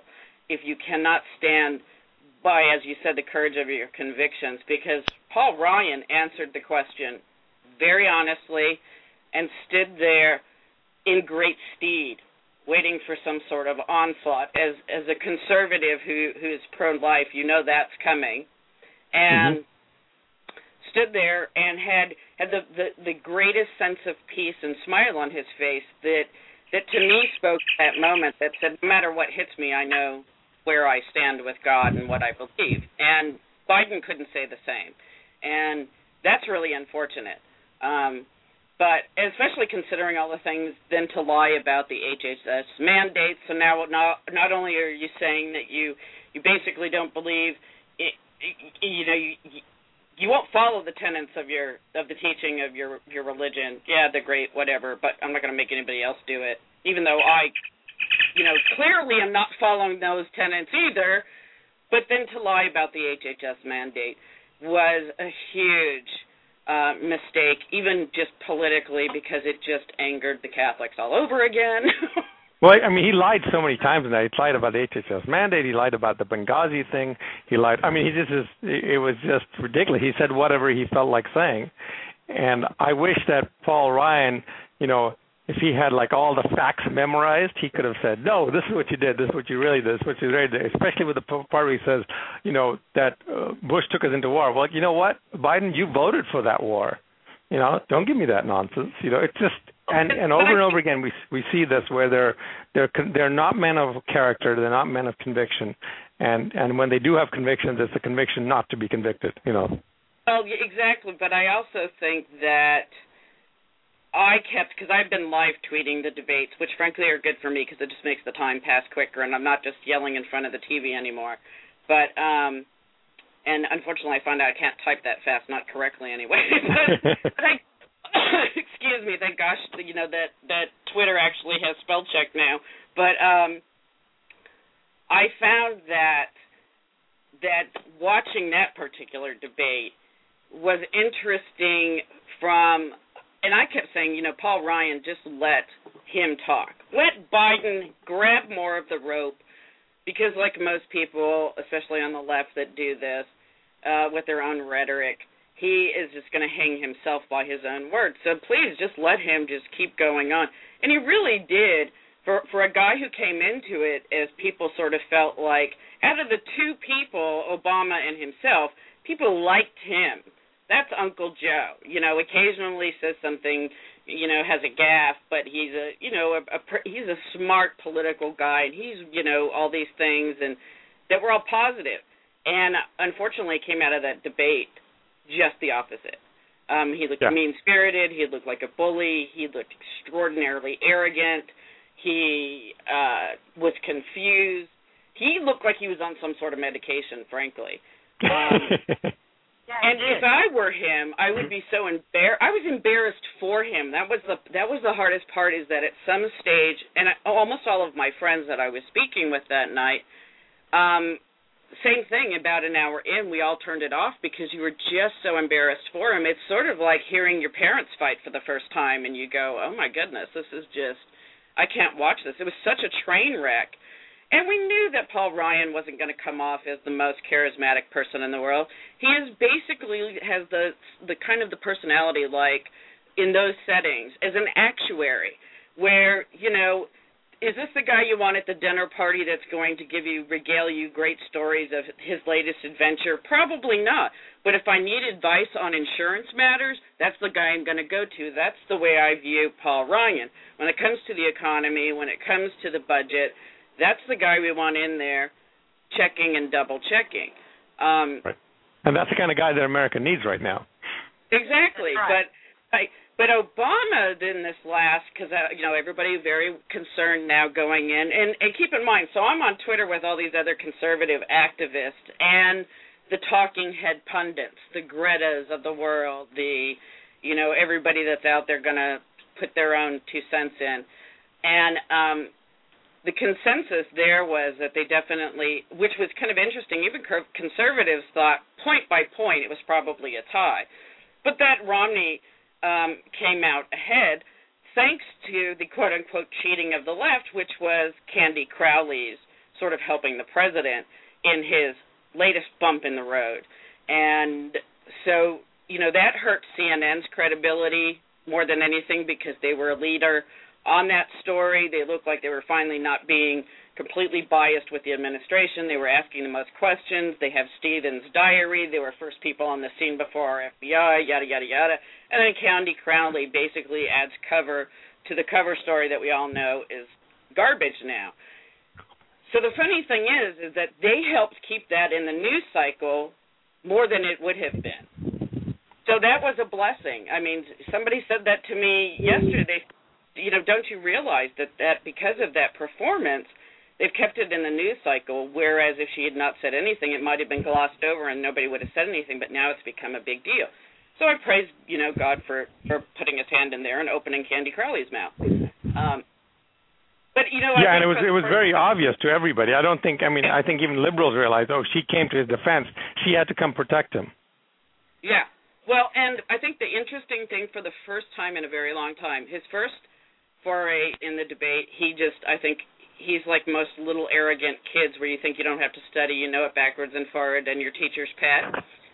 if you cannot stand by, as you said, the courage of your convictions, because Paul Ryan answered the question very honestly and stood there in great stead, waiting for some sort of onslaught. As as a conservative who who's pro-life, you know that's coming, and mm-hmm. stood there and had had the, the, the greatest sense of peace and smile on his face that that to me spoke at that moment, that said, no matter what hits me, I know where I stand with God and what I believe. And Biden couldn't say the same. And that's really unfortunate. Um, but especially considering all the things then to lie about the H H S mandates. So now not, not only are you saying that you, you basically don't believe, it, you know, you, you won't follow the tenets of your of the teaching of your, your religion. Yeah, they're great, whatever, but I'm not going to make anybody else do it, even though I, you know, clearly am not following those tenets either. But then to lie about the H H S mandate was a huge uh, mistake, even just politically, because it just angered the Catholics all over again. Well, I mean, he lied so many times in that. He lied about the H H S mandate. He lied about the Benghazi thing. He lied. I mean, he just is. It was just ridiculous. He said whatever he felt like saying, and I wish that Paul Ryan, you know, if he had like all the facts memorized, he could have said, no, this is what you did. This is what you really did. This is what you really did. Especially with the part where he says, you know, that uh, Bush took us into war. Well, you know what, Biden, you voted for that war. You know, don't give me that nonsense. You know, it's just. And and over and over again, we we see this where they're they're they're not men of character, they're not men of conviction, and and when they do have convictions, it's a conviction not to be convicted. You know. Well, exactly. But I also think that I kept, because I've been live tweeting the debates, which frankly are good for me because it just makes the time pass quicker, and I'm not just yelling in front of the T V anymore. But um, and unfortunately, I found out I can't type that fast, not correctly anyway. but, but I. Excuse me, thank gosh, you know, that, that Twitter actually has spell check now. But um, I found that that watching that particular debate was interesting from, and I kept saying, you know, Paul Ryan, just let him talk. Let Biden grab more of the rope, because like most people, especially on the left that do this, uh, with their own rhetoric, he is just going to hang himself by his own words. So please just let him just keep going on. And he really did. For for a guy who came into it as people sort of felt like, out of the two people, Obama and himself, people liked him. That's Uncle Joe. You know, occasionally says something, you know, has a gaffe, but he's a, you know, a, a he's a smart political guy, and he's, you know, all these things, and that were all positive. And unfortunately, came out of that debate just the opposite. Um, he looked yeah. mean-spirited. He looked like a bully. He looked extraordinarily arrogant. He uh, was confused. He looked like he was on some sort of medication, frankly. Um, yeah, and if I were him, I would be so embarrassed. I was embarrassed for him. That was the that was the hardest part, is that at some stage, and I, almost all of my friends that I was speaking with that night, um, same thing, about an hour in, we all turned it off because you were just so embarrassed for him. It's sort of like hearing your parents fight for the first time, and you go, oh, my goodness, this is just, I can't watch this. It was such a train wreck. And we knew that Paul Ryan wasn't going to come off as the most charismatic person in the world. He is basically has the the kind of the personality, like, in those settings, as an actuary, where, you know, is this the guy you want at the dinner party that's going to give you, regale you great stories of his latest adventure? Probably not. But if I need advice on insurance matters, that's the guy I'm going to go to. That's the way I view Paul Ryan. When it comes to the economy, when it comes to the budget, that's the guy we want in there checking and double-checking. Um, right. And that's the kind of guy that America needs right now. Exactly. Right. But I... But Obama in this last, because, uh, you know, everybody very concerned now going in. And, and keep in mind, so I'm on Twitter with all these other conservative activists and the talking head pundits, the Gretas of the world, the, you know, everybody that's out there going to put their own two cents in. And um, the consensus there was that they definitely, which was kind of interesting, even conservatives thought point by point it was probably a tie. But that Romney Um, came out ahead thanks to the quote-unquote cheating of the left, which was Candy Crowley's sort of helping the president in his latest bump in the road. And so, you know, that hurt C N N's credibility more than anything because they were a leader on that story. They looked like they were finally not being completely biased with the administration. They were asking the most questions. They have Stevens' diary. They were first people on the scene before our F B I, yada, yada, yada. And then Candy Crowley basically adds cover to the cover story that we all know is garbage now. So the funny thing is, is that they helped keep that in the news cycle more than it would have been. So that was a blessing. I mean, somebody said that to me yesterday. You know, don't you realize that, that because of that performance, they've kept it in the news cycle, whereas if she had not said anything, it might have been glossed over and nobody would have said anything, but now it's become a big deal. So I praise, you know, God for, for putting his hand in there and opening Candy Crowley's mouth. Um, but, you know, yeah, I and it was it was very obvious to everybody. I don't think, I mean, I think even liberals realized, oh, she came to his defense. She had to come protect him. Yeah. Well, and I think the interesting thing for the first time in a very long time, his first foray in the debate, he just, I think, he's like most little arrogant kids where you think you don't have to study, you know it backwards and forward, and your teacher's pet.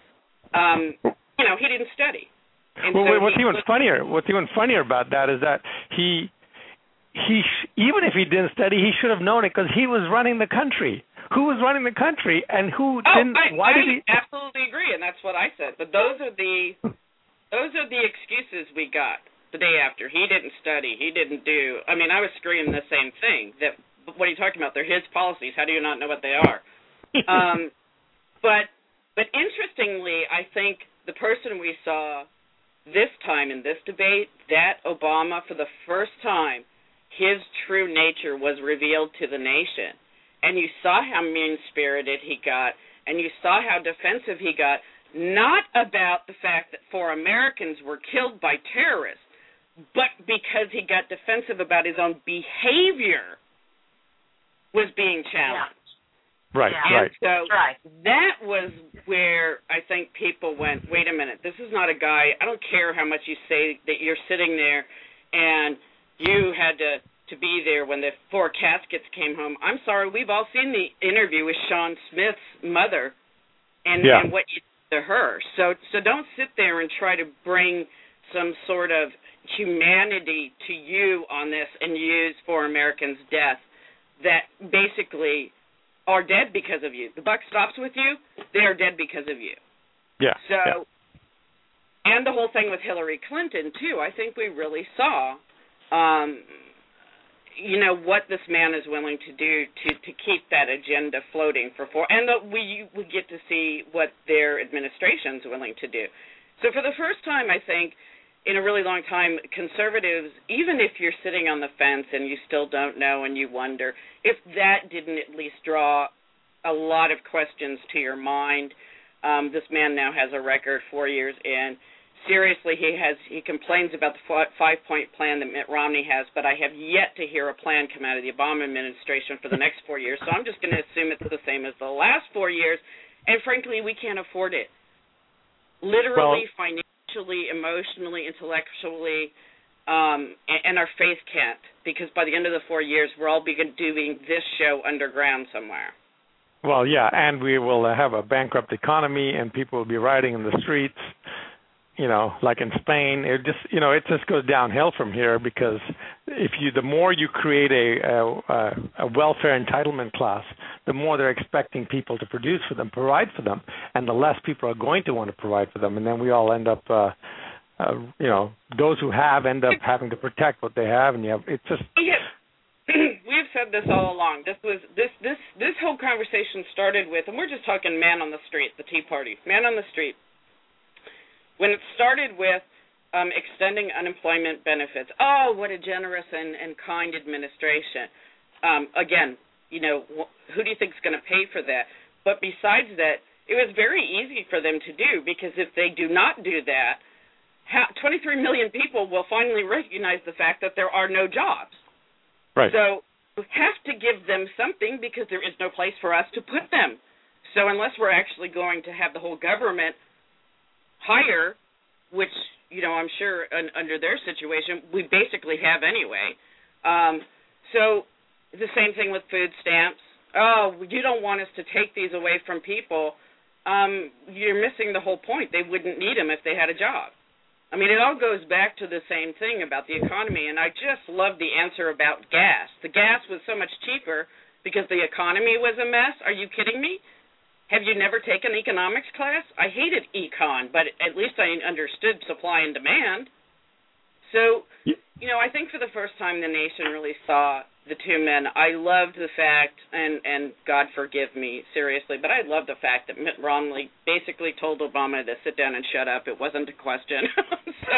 Um, you know, he didn't study. And well, so what's he even was, funnier, what's even funnier about that is that he, he sh- even if he didn't study, he should have known it because he was running the country. Who was running the country, and who oh, didn't? I, why I did he? absolutely agree, and that's what I said. But those are the those are the excuses we got the day after. He didn't study. He didn't do. I mean, I was screaming the same thing. That what are you talking about? They're his policies. How do you not know what they are? um, but but interestingly, I think the person we saw this time in this debate, that Obama, for the first time, his true nature was revealed to the nation. And you saw how mean-spirited he got, and you saw how defensive he got, not about the fact that four Americans were killed by terrorists, but because he got defensive about his own behavior was being challenged. Right, and right. so right. that was where I think people went, wait a minute, this is not a guy, I don't care how much you say that you're sitting there and you had to, to be there when the four caskets came home. I'm sorry, we've all seen the interview with Sean Smith's mother and, yeah. and what you did to her. So, so don't sit there and try to bring some sort of humanity to you on this and use four Americans' death that basically are dead because of you. The buck stops with you, they are dead because of you. Yeah. So, yeah. and the whole thing with Hillary Clinton, too, I think we really saw, um, you know, what this man is willing to do to, to keep that agenda floating for four, and the, we, we get to see what their administration's willing to do. So for the first time, I think, in a really long time, conservatives, even if you're sitting on the fence and you still don't know and you wonder, if that didn't at least draw a lot of questions to your mind, um, this man now has a record four years in. Seriously, he has he complains about the five-point plan that Mitt Romney has, but I have yet to hear a plan come out of the Obama administration for the next four years, so I'm just going to assume it's the same as the last four years, and frankly, we can't afford it. Literally, well, financially. Emotionally, intellectually, um, and, and our faith can't, because by the end of the four years, we're all be doing this show underground somewhere. Well, yeah, and we will have a bankrupt economy, and people will be rioting in the streets, you know, like in Spain. It just, you know, it just goes downhill from here, because if you, the more you create a, a, a welfare entitlement class, the more they're expecting people to produce for them, provide for them, and the less people are going to want to provide for them, and then we all end up, uh, uh, you know, those who have end up having to protect what they have, and you have, it's just. Yes. We've said this all along. This was this this this whole conversation started with, and we're just talking man on the street, the Tea Party, man on the street. When it started with um, extending unemployment benefits, oh, what a generous and, and kind administration. Um, again, you know, who do you think is going to pay for that? But besides that, it was very easy for them to do, because if they do not do that, how, twenty-three million people will finally recognize the fact that there are no jobs. Right. So we have to give them something, because there is no place for us to put them. So unless we're actually going to have the whole government hire, which, you know, I'm sure un, under their situation we basically have anyway. Um, so the same thing with food stamps. oh, you don't want us to take these away from people, um, you're missing the whole point. They wouldn't need them if they had a job. I mean, it all goes back to the same thing about the economy, and I just love the answer about gas. The gas was so much cheaper because the economy was a mess. Are you kidding me? Have you never taken economics class? I hated econ, but at least I understood supply and demand. So, you know, I think for the first time the nation really saw the two men. I loved the fact, and, and God forgive me, seriously, but I loved the fact that Mitt Romney basically told Obama to sit down and shut up. It wasn't a question. so,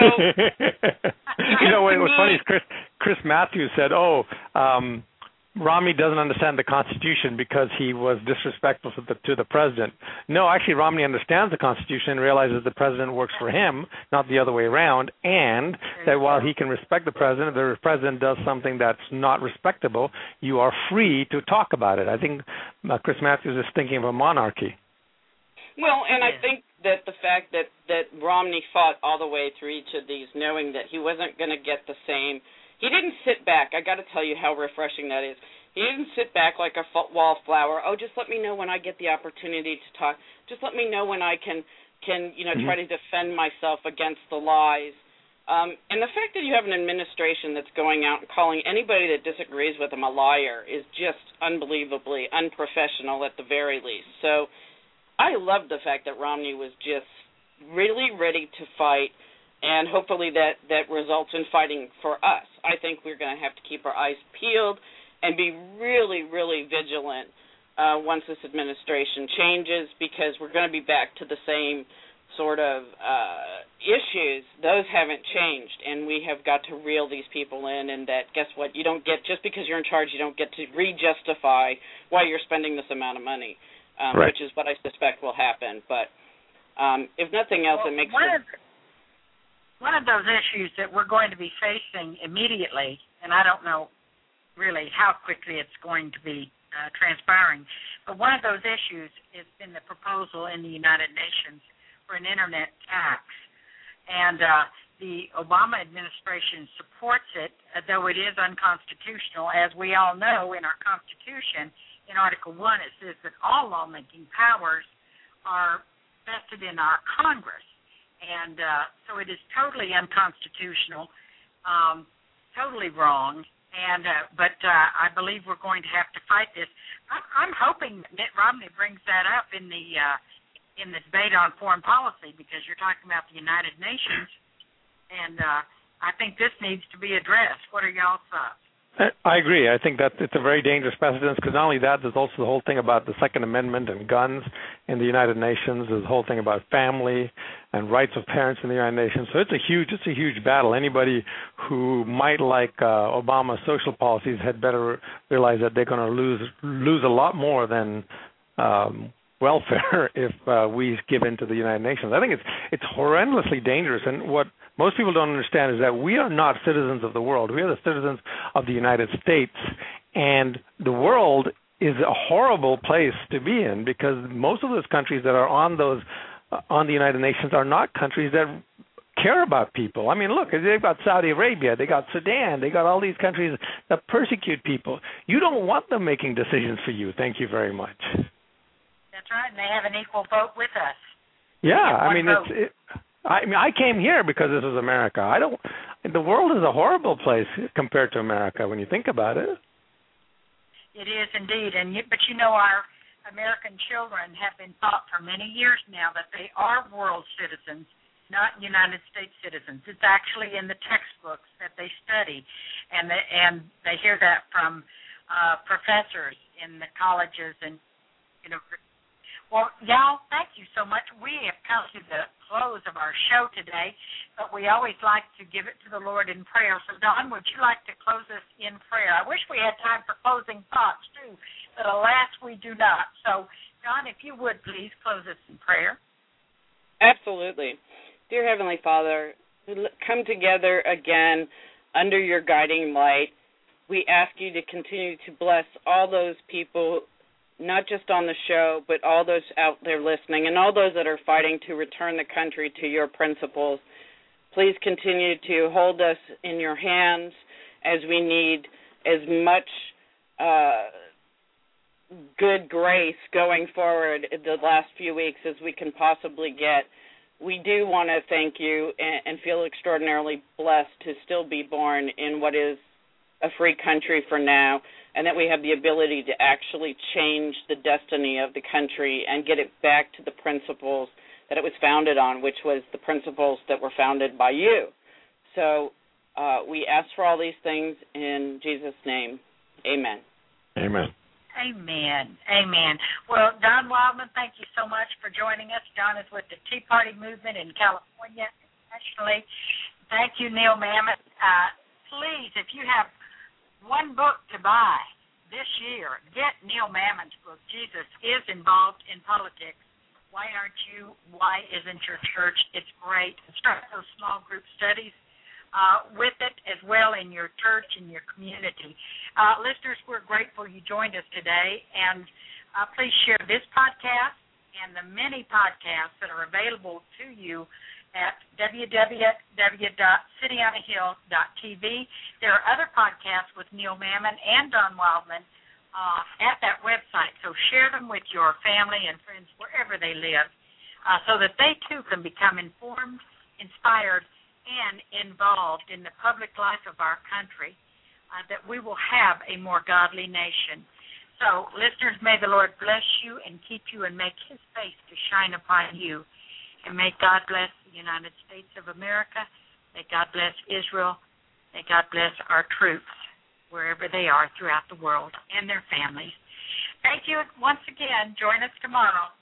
you know, what was funny is Chris, Chris Matthews said, oh, um, Romney doesn't understand the Constitution because he was disrespectful to the, to the president. No, actually, Romney understands the Constitution and realizes the president works for him, not the other way around, and that while he can respect the president, if the president does something that's not respectable, you are free to talk about it. I think uh, Chris Matthews is thinking of a monarchy. Well, and I think that the fact that, that Romney fought all the way through each of these, knowing that he wasn't going to get the same. He didn't sit back. I got to tell you how refreshing that is. He didn't sit back like a wallflower. Oh, just let me know when I get the opportunity to talk. Just let me know when I can, can you know, mm-hmm. try to defend myself against the lies. Um, and the fact that you have an administration that's going out and calling anybody that disagrees with him a liar is just unbelievably unprofessional at the very least. So I love the fact that Romney was just really ready to fight. And hopefully that, that results in fighting for us. I think we're going to have to keep our eyes peeled and be really, really vigilant uh, once this administration changes, because we're going to be back to the same sort of uh, issues. Those haven't changed, and we have got to reel these people in. And that, guess what? You don't get, just because you're in charge, you don't get to re-justify why you're spending this amount of money, um, right. which is what I suspect will happen. But um, if nothing else, well, it makes it... it... One of those issues that we're going to be facing immediately, and I don't know really how quickly it's going to be uh, transpiring, but one of those issues has been the proposal in the United Nations for an Internet tax. And uh, the Obama administration supports it, uh, though it is unconstitutional. As we all know, in our Constitution, in Article one, it says that all lawmaking powers are vested in our Congress. And uh, so it is totally unconstitutional, um, totally wrong. And uh, but uh, I believe we're going to have to fight this. I, I'm hoping that Mitt Romney brings that up in the uh, in the debate on foreign policy, because you're talking about the United Nations, and uh, I think this needs to be addressed. What are y'all's thoughts? I agree. I think that it's a very dangerous precedent, because not only that, there's also the whole thing about the Second Amendment and guns in the United Nations. There's the whole thing about family and rights of parents in the United Nations. So it's a huge, it's a huge battle. Anybody who might like uh, Obama's social policies had better realize that they're going to lose lose a lot more than um, welfare if uh, we give in to the United Nations. I think it's it's horrendously dangerous. And what most people don't understand is that we are not citizens of the world. We are the citizens of the United States, and the world is a horrible place to be in, because most of those countries that are on those uh, on the United Nations are not countries that care about people. I mean, look, they've got Saudi Arabia, they got Sudan, they got all these countries that persecute people. You don't want them making decisions for you. Thank you very much. That's right, and they have an equal vote with us. Yeah, I mean, vote. it's. It, I mean, I came here because this is America. I don't. The world is a horrible place compared to America when you think about it. It is indeed, and you, but you know, our American children have been taught for many years now that they are world citizens, not United States citizens. It's actually in the textbooks that they study, and they, and they hear that from uh, professors in the colleges and you know. Well, y'all, thank you so much. We have come to the close of our show today, but we always like to give it to the Lord in prayer. So, Don, would you like to close us in prayer? I wish we had time for closing thoughts, too, but alas, we do not. So, Don, if you would, please close us in prayer. Absolutely. Dear Heavenly Father, we come together again under your guiding light. We ask you to continue to bless all those people, not just on the show, but all those out there listening and all those that are fighting to return the country to your principles. Please continue to hold us in your hands as we need as much uh, good grace going forward the last few weeks as we can possibly get. We do want to thank you and, and feel extraordinarily blessed to still be born in what is a free country for now, and that we have the ability to actually change the destiny of the country and get it back to the principles that it was founded on, which was the principles that were founded by you. So uh, we ask for all these things in Jesus' name. Amen. Amen. Amen. Amen. Well, Don Wildmon, thank you so much for joining us. Don is with the Tea Party movement in California nationally. Thank you, Neil Mammon. Uh, please, if you have one book to buy this year, get Neil Mammon's book, Jesus is Involved in Politics. Why aren't you? Why isn't your church? It's great. Start those small group studies Uh, with it as well in your church and your community. Uh, listeners, we're grateful you joined us today, and uh, please share this podcast and the many podcasts that are available to you at w w w dot city on a hill dot t v. There are other podcasts with Neil Mammon and Don Wildmon uh, at that website, so share them with your family and friends wherever they live uh, so that they too can become informed, inspired, and involved in the public life of our country, uh, that we will have a more godly nation. So, listeners, may the Lord bless you and keep you and make his face to shine upon you. And may God bless the United States of America. May God bless Israel. May God bless our troops wherever they are throughout the world and their families. Thank you once again. Join us tomorrow